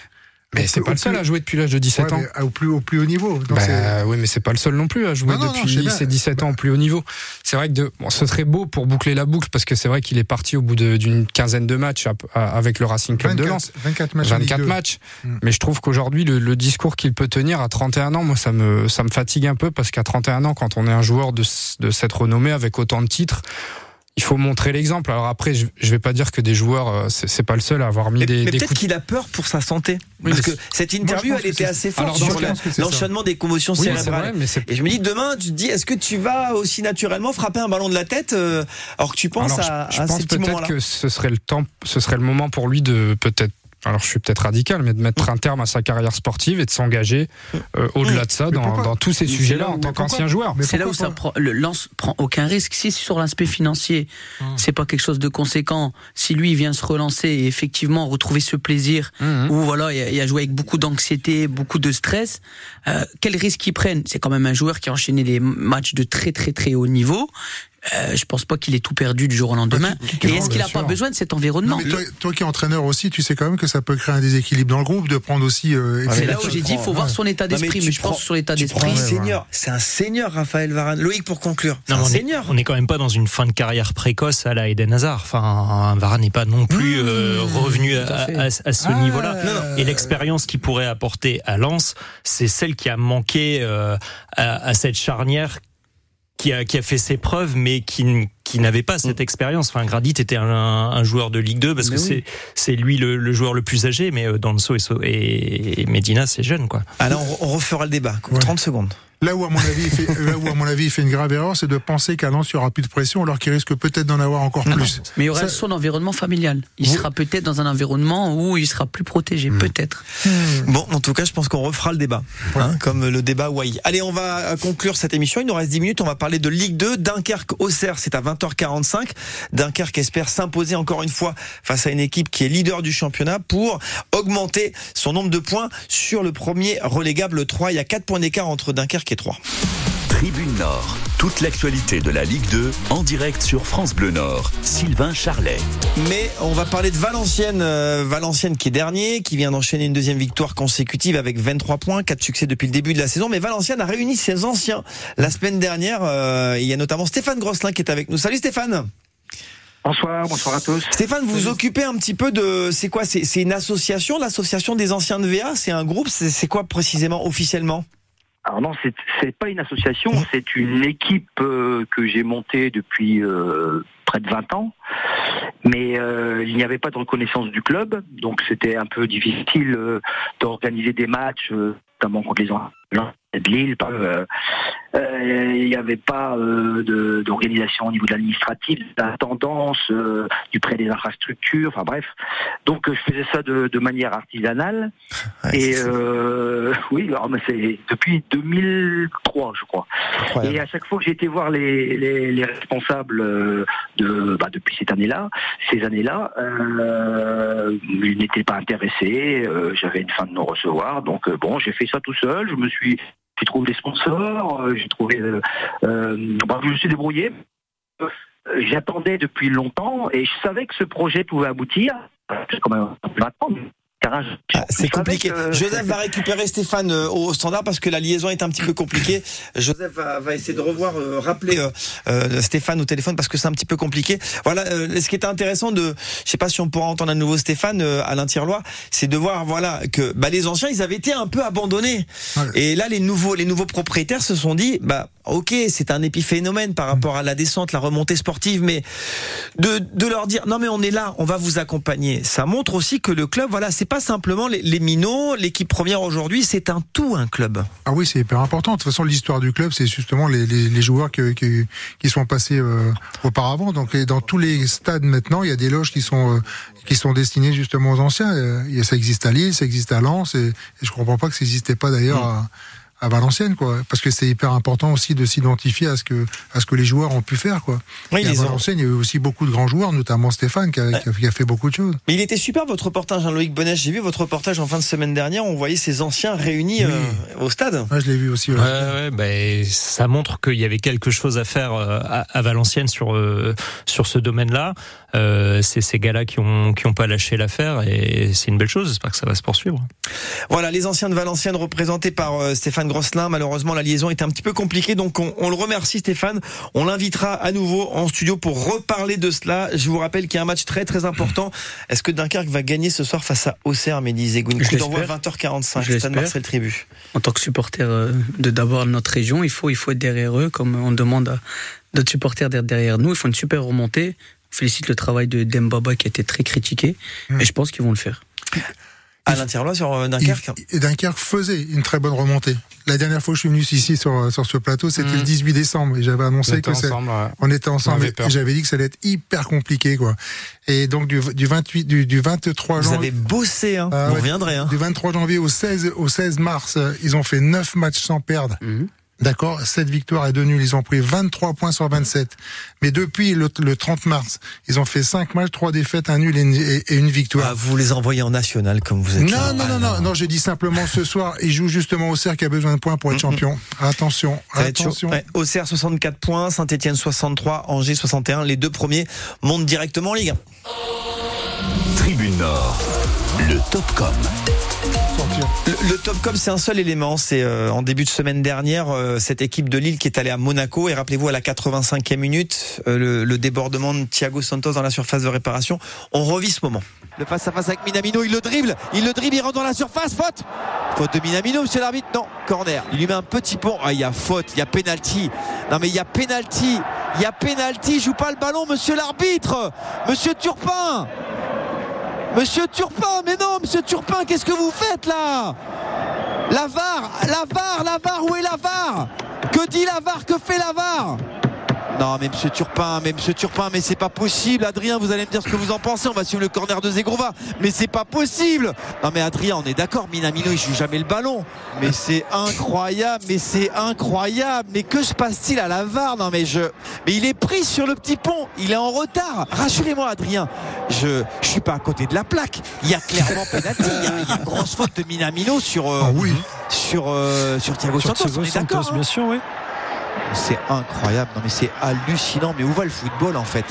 S2: Mais c'est pas le seul à jouer depuis l'âge de dix-sept
S4: ouais,
S2: ans.
S4: Au plus, au plus haut niveau. Donc
S2: bah, oui, mais c'est pas le seul non plus à jouer non, depuis non, ses dix-sept ans au plus haut niveau. C'est vrai que de, bon, ce serait beau pour boucler la boucle parce que c'est vrai qu'il est parti au bout de, d'une quinzaine de matchs à, à, avec le Racing Club
S4: vingt-quatre,
S2: de Lens.
S4: vingt-quatre matchs.
S2: vingt-quatre matchs. Mmh. Mais je trouve qu'aujourd'hui, le, le discours qu'il peut tenir à trente et un ans, moi, ça me, ça me fatigue un peu parce qu'à trente et un ans, quand on est un joueur de, de cette renommée avec autant de titres, il faut montrer l'exemple. Alors après, je, je vais pas dire que des joueurs, c'est, c'est pas le seul à avoir mis
S3: mais,
S2: des.
S3: Mais
S2: des
S3: peut-être
S2: coups...
S3: qu'il a peur pour sa santé.
S2: Oui,
S3: parce que cette interview, elle était assez forte sur la, l'enchaînement des commotions oui, cérébrales. Vrai, et je me dis, demain, tu te dis, est-ce que tu vas aussi naturellement frapper un ballon de la tête, euh, alors que tu penses alors, à,
S2: je, je
S3: à
S2: pense
S3: ces petits moments-là?
S2: Peut-être que ce serait le temps, ce serait le moment pour lui de peut-être. Alors je suis peut-être radical, mais de mettre un terme à sa carrière sportive et de s'engager euh, au-delà de ça dans, dans tous ces sujets-là en tant qu'ancien joueur.
S6: Mais c'est là où ça prend, le Lens prend aucun risque. Si sur l'aspect financier, hum. c'est pas quelque chose de conséquent, si lui il vient se relancer et effectivement retrouver ce plaisir, hum. où voilà, il a joué avec beaucoup d'anxiété, beaucoup de stress, euh, quel risque ils prennent? C'est quand même un joueur qui a enchaîné des matchs de très très très haut niveau. Euh, je pense pas qu'il ait tout perdu du jour au lendemain. Et est-ce qu'il n'a pas besoin de cet environnement?
S4: Non, mais toi, toi qui es entraîneur aussi, tu sais quand même que ça peut créer un déséquilibre dans le groupe, de prendre aussi. Euh,
S6: ah, c'est là où j'ai dit, il faut voir son état d'esprit. Mais, mais je prends, pense sur l'état d'esprit.
S3: Ouais, senior, ouais. C'est un senior, Raphaël Varane. Loïc, pour conclure. C'est non, un
S7: on
S3: senior.
S7: Est, on est quand même pas dans une fin de carrière précoce à la Eden Hazard. Enfin, Varane n'est pas non plus mmh, euh, revenu à, à, à ce ah, niveau-là. Non, non. Et l'expérience qu'il pourrait apporter à Lens, c'est celle qui a manqué euh, à, à cette charnière. Qui a, qui a fait ses preuves, mais qui, qui n'avait pas cette expérience. Enfin, Gradit était un, un joueur de Ligue deux parce mais que oui. c'est, c'est lui le, le joueur le plus âgé, mais Danso et, et, et Medina, c'est jeune, quoi.
S3: Alors, on refera le débat. Ouais. trente secondes.
S4: Là où, à mon avis, il fait, là où, à mon avis, il fait une grave erreur, c'est de penser qu'à Lens, il n'y aura plus de pression, alors qu'il risque peut-être d'en avoir encore
S6: non,
S4: plus.
S6: Mais il y aura ça... son environnement familial. Il oui. sera peut-être dans un environnement où il sera plus protégé, mmh. peut-être.
S3: Mmh. Bon, en tout cas, je pense qu'on refera le débat, ouais. hein, comme le débat Wai. Allez, on va conclure cette émission. Il nous reste dix minutes. On va parler de Ligue deux. Dunkerque-Auxerre, c'est à vingt heures quarante-cinq. Dunkerque espère s'imposer encore une fois face à une équipe qui est leader du championnat pour augmenter son nombre de points sur le premier relégable trois. Il y a quatre points d'écart entre Dunkerque et Troyes.
S1: Tribune Nord, toute l'actualité de la Ligue deux en direct sur France Bleu Nord. Sylvain Charlet.
S3: Mais on va parler de Valenciennes, euh, Valenciennes qui est dernier, qui vient d'enchaîner une deuxième victoire consécutive avec vingt-trois points, quatre succès depuis le début de la saison. Mais Valenciennes a réuni ses anciens la semaine dernière. Euh, il y a notamment Stéphane Grosselin qui est avec nous. Salut Stéphane.
S14: Bonsoir, bonsoir à tous.
S3: Stéphane, vous vous occupez un petit peu de, c'est quoi, c'est, c'est une association, l'association des anciens de V A, c'est un groupe, c'est, c'est quoi précisément, officiellement?
S14: Alors non, c'est c'est pas une association, c'est une équipe euh, que j'ai montée depuis euh, près de vingt ans. Mais euh, il n'y avait pas de reconnaissance du club, donc c'était un peu difficile euh, d'organiser des matchs, euh, notamment contre les gens de Lille. Euh, euh, il n'y avait pas euh, de, d'organisation au niveau de l'administratif, de la tendance, euh, du prêt des infrastructures, enfin bref. Donc je faisais ça de, de manière artisanale. Ouais, et euh, oui, alors, mais c'est depuis deux mille trois, je crois. Incroyable. Et à chaque fois que j'ai été voir les, les, les responsables de, bah, depuis cette année-là, ces années-là, euh, ils n'étaient pas intéressés. Euh, j'avais une fin de non-recevoir, donc euh, bon, j'ai fait ça tout seul. Je me suis J'ai trouvé des sponsors, euh, j'ai trouvé. Euh, euh, bah, je me suis débrouillé. Euh, j'attendais depuis longtemps et je savais que ce projet pouvait aboutir. C'est quand même vingt ans.
S3: Ah, c'est compliqué. Que... Joseph va récupérer Stéphane euh, au standard parce que la liaison est un petit peu compliquée. Joseph va, va essayer de revoir, euh, rappeler euh, euh, Stéphane au téléphone parce que c'est un petit peu compliqué. Voilà, euh, ce qui était intéressant de, je sais pas si on pourra entendre à nouveau Stéphane, euh, Alain Tirlois, c'est de voir, voilà, que bah, les anciens, ils avaient été un peu abandonnés. Ouais. Et là, les nouveaux, les nouveaux propriétaires se sont dit, bah, ok, c'est un épiphénomène par rapport à la descente, la remontée sportive, mais de, de leur dire, non mais on est là, on va vous accompagner. Ça montre aussi que le club, voilà, c'est pas simplement les, les minots, l'équipe première aujourd'hui, c'est un tout, un club.
S4: Ah oui, c'est hyper important. De toute façon, l'histoire du club, c'est justement les, les, les joueurs qui, qui, qui sont passés euh, auparavant. Donc, dans tous les stades maintenant, il y a des loges qui sont, euh, qui sont destinées justement aux anciens. Euh, ça existe à Lille, ça existe à Lens, et, et je comprends pas que ça n'existait pas d'ailleurs mmh. à à Valenciennes, quoi. Parce que c'est hyper important aussi de s'identifier à ce que, à ce que les joueurs ont pu faire, quoi.
S3: Oui,
S4: et à Valenciennes, il y a eu aussi beaucoup de grands joueurs, notamment Stéphane, qui a, ouais. qui a, qui a fait beaucoup de choses.
S3: Mais il était super votre reportage, hein, Loïc Bonnet. J'ai vu votre reportage en fin de semaine dernière. On voyait ces anciens réunis oui. euh, au stade.
S4: Ouais, je l'ai vu aussi. Ouais.
S7: Ouais, ouais, bah, ça montre qu'il y avait quelque chose à faire euh, à, à Valenciennes sur euh, sur ce domaine-là. Euh, c'est ces gars-là qui ont qui ont pas lâché l'affaire et c'est une belle chose. J'espère que ça va se poursuivre.
S3: Voilà, les anciens de Valenciennes représentés par euh, Stéphane Grosselin. Malheureusement, la liaison était un petit peu compliquée, donc on, on le remercie Stéphane. On l'invitera à nouveau en studio pour reparler de cela. Je vous rappelle qu'il y a un match très très important. Est-ce que Dunkerque va gagner ce soir face à Auxerre, Mehdi Zegoun? Coup d'envoi vingt heures quarante-cinq, stade Marcel Tribu.
S6: En tant que supporter de d'abord notre région, il faut il faut être derrière eux, comme on demande à d'autres supporters d'être derrière nous. Il faut une super remontée. On félicite le travail de Dembaba qui a été très critiqué, mmh. et je pense qu'ils vont le faire.
S3: Alain Thierlois sur Dunkerque.
S4: Et Dunkerque faisait une très bonne remontée. La dernière fois que je suis venu ici sur, sur ce plateau, c'était mmh. le dix-huit décembre. Et j'avais annoncé que c'est, ouais. on était ensemble. Et j'avais dit que ça allait être hyper compliqué, quoi. Et donc, du, du vingt-huit, du, du vingt-trois janvier.
S3: Vous avez bossé, hein. Euh, Vous reviendrez, hein.
S4: Du vingt-trois janvier au seize, au seize mars, ils ont fait neuf matchs sans perdre. Mmh. D'accord, sept victoires et deux nuls. Ils ont pris vingt-trois points sur vingt-sept. Mais depuis le, le trente mars, ils ont fait cinq matchs, trois défaites, un nul et une, et, et une victoire.
S3: Ah, vous les envoyez en national comme vous êtes
S4: non,
S3: là.
S4: Non, non, non, non, non, je dis simplement ce soir, ils jouent justement Auxerre qui a besoin de points pour être champion. Attention, attention.
S3: Ouais, Auxerre soixante-quatre points, Saint-Etienne soixante-trois, Angers soixante et un. Les deux premiers montent directement en Ligue un.
S1: Tribune Nord, le Topcom.
S3: Le, le Topcom, c'est un seul élément. C'est euh, en début de semaine dernière, euh, cette équipe de Lille qui est allée à Monaco. Et rappelez-vous, à la quatre-vingt-cinquième minute, euh, le, le débordement de Thiago Santos dans la surface de réparation. On revit ce moment.
S8: Le face-à-face avec Minamino, il le dribble. Il le dribble, il rentre dans la surface. Faute Faute de Minamino, monsieur l'arbitre. Non, corner. Il lui met un petit pont. Ah, il y a faute, il y a pénalty. Non, mais il y a pénalty. Il y a pénalty. Joue pas le ballon, monsieur l'arbitre. Monsieur Turpin. Monsieur Turpin, mais non, monsieur Turpin, qu'est-ce que vous faites là? La V A R, la V A R, la V A R, où est la V A R? Que dit la V A R? Que fait la V A R? Non, mais monsieur Turpin, mais monsieur Turpin, mais c'est pas possible. Adrien, vous allez me dire ce que vous en pensez. On va suivre le corner de Zegrova. Mais c'est pas possible. Non, mais Adrien, on est d'accord. Minamino, il joue jamais le ballon. Mais c'est incroyable. Mais c'est incroyable. Mais que se passe-t-il à la V A R? Non, mais je, mais il est pris sur le petit pont. Il est en retard. Rassurez-moi, Adrien. Je, je suis pas à côté de la plaque. Il y a clairement pénalty. Il y a, il y a grosse faute de Minamino sur, euh,
S4: ah oui.
S8: sur, euh, sur Thiago sur Santos. On est d'accord.
S7: Santos, bien sûr, oui.
S8: C'est incroyable, non mais c'est hallucinant. Mais où va le football en fait?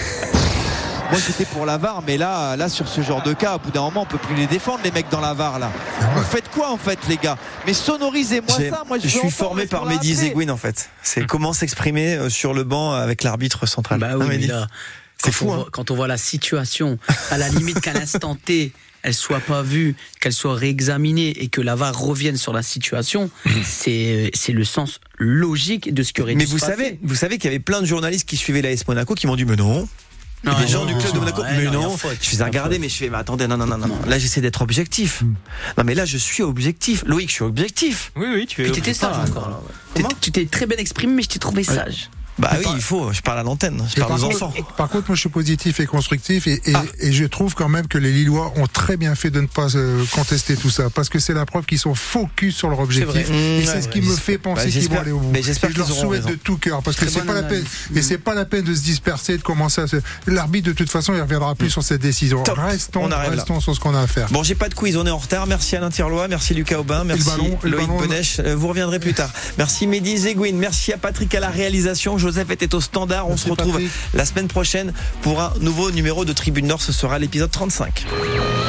S8: Moi j'étais pour la V A R, mais là, là sur ce genre de cas, au bout d'un moment on peut plus les défendre les mecs dans la V A R là. Vous faites quoi en fait les gars? Mais sonorisez-moi
S3: J'ai,
S8: ça. Moi je,
S3: je suis formé par Mehdi Zegoun en fait. C'est comment s'exprimer sur le banc avec l'arbitre central.
S6: Bah oui, mais là, c'est fou. On hein. voit, quand on voit la situation, à la limite qu'à l'instant T, elle soit pas vue, qu'elle soit réexaminée et que la V A R revienne sur la situation, mmh. c'est c'est le sens logique de ce qui aurait
S3: mais
S6: dû
S3: vous
S6: se
S3: savez,
S6: passer.
S3: vous savez qu'il y avait plein de journalistes qui suivaient l'A S Monaco qui m'ont dit mais non.
S6: Non,
S3: des gens
S6: non,
S3: du club de Monaco,
S6: ouais,
S3: mais
S6: non,
S3: non, je faisais regarder, mais je fais, mais attendez, non, non, non, non, non. Là, j'essaie d'être objectif. Mm. Non, mais là, je suis objectif. Loïc, je suis objectif.
S7: Oui, oui, tu es.
S6: Puis t'étais sage encore. Là, ouais. Tu t'es très bien exprimé, mais je t'ai trouvé ouais. sage.
S3: Bah oui, il faut, je parle à l'antenne, je
S4: et
S3: parle aux
S4: contre,
S3: enfants.
S4: Par contre, moi je suis positif et constructif et, et, ah. et je trouve quand même que les Lillois ont très bien fait de ne pas euh, contester tout ça parce que c'est la preuve qu'ils sont focus sur leur objectif
S3: c'est
S4: et
S3: mmh,
S4: c'est
S3: ouais,
S4: ce qui
S3: ouais,
S4: me fait penser
S3: bah,
S4: qu'ils vont aller au bout.
S3: Mais j'espère
S4: et je leur souhaite de tout cœur parce que c'est pas la peine mmh. et c'est pas la peine de se disperser, de commencer à se... L'arbitre de toute façon il reviendra plus mmh. sur cette décision. Top. Restons, restons sur ce qu'on a à faire.
S3: Bon, j'ai pas de quiz, on est en retard. Merci Alain Thierlois, merci Lucas Aubin, merci ballon, Loïc Benech. Vous reviendrez plus tard. Merci Mehdi Zegoun, merci à Patrick à la réalisation. Joseph était au standard. On se retrouve Patrick. La semaine prochaine pour un nouveau numéro de Tribune Nord. Ce sera l'épisode trente-cinq.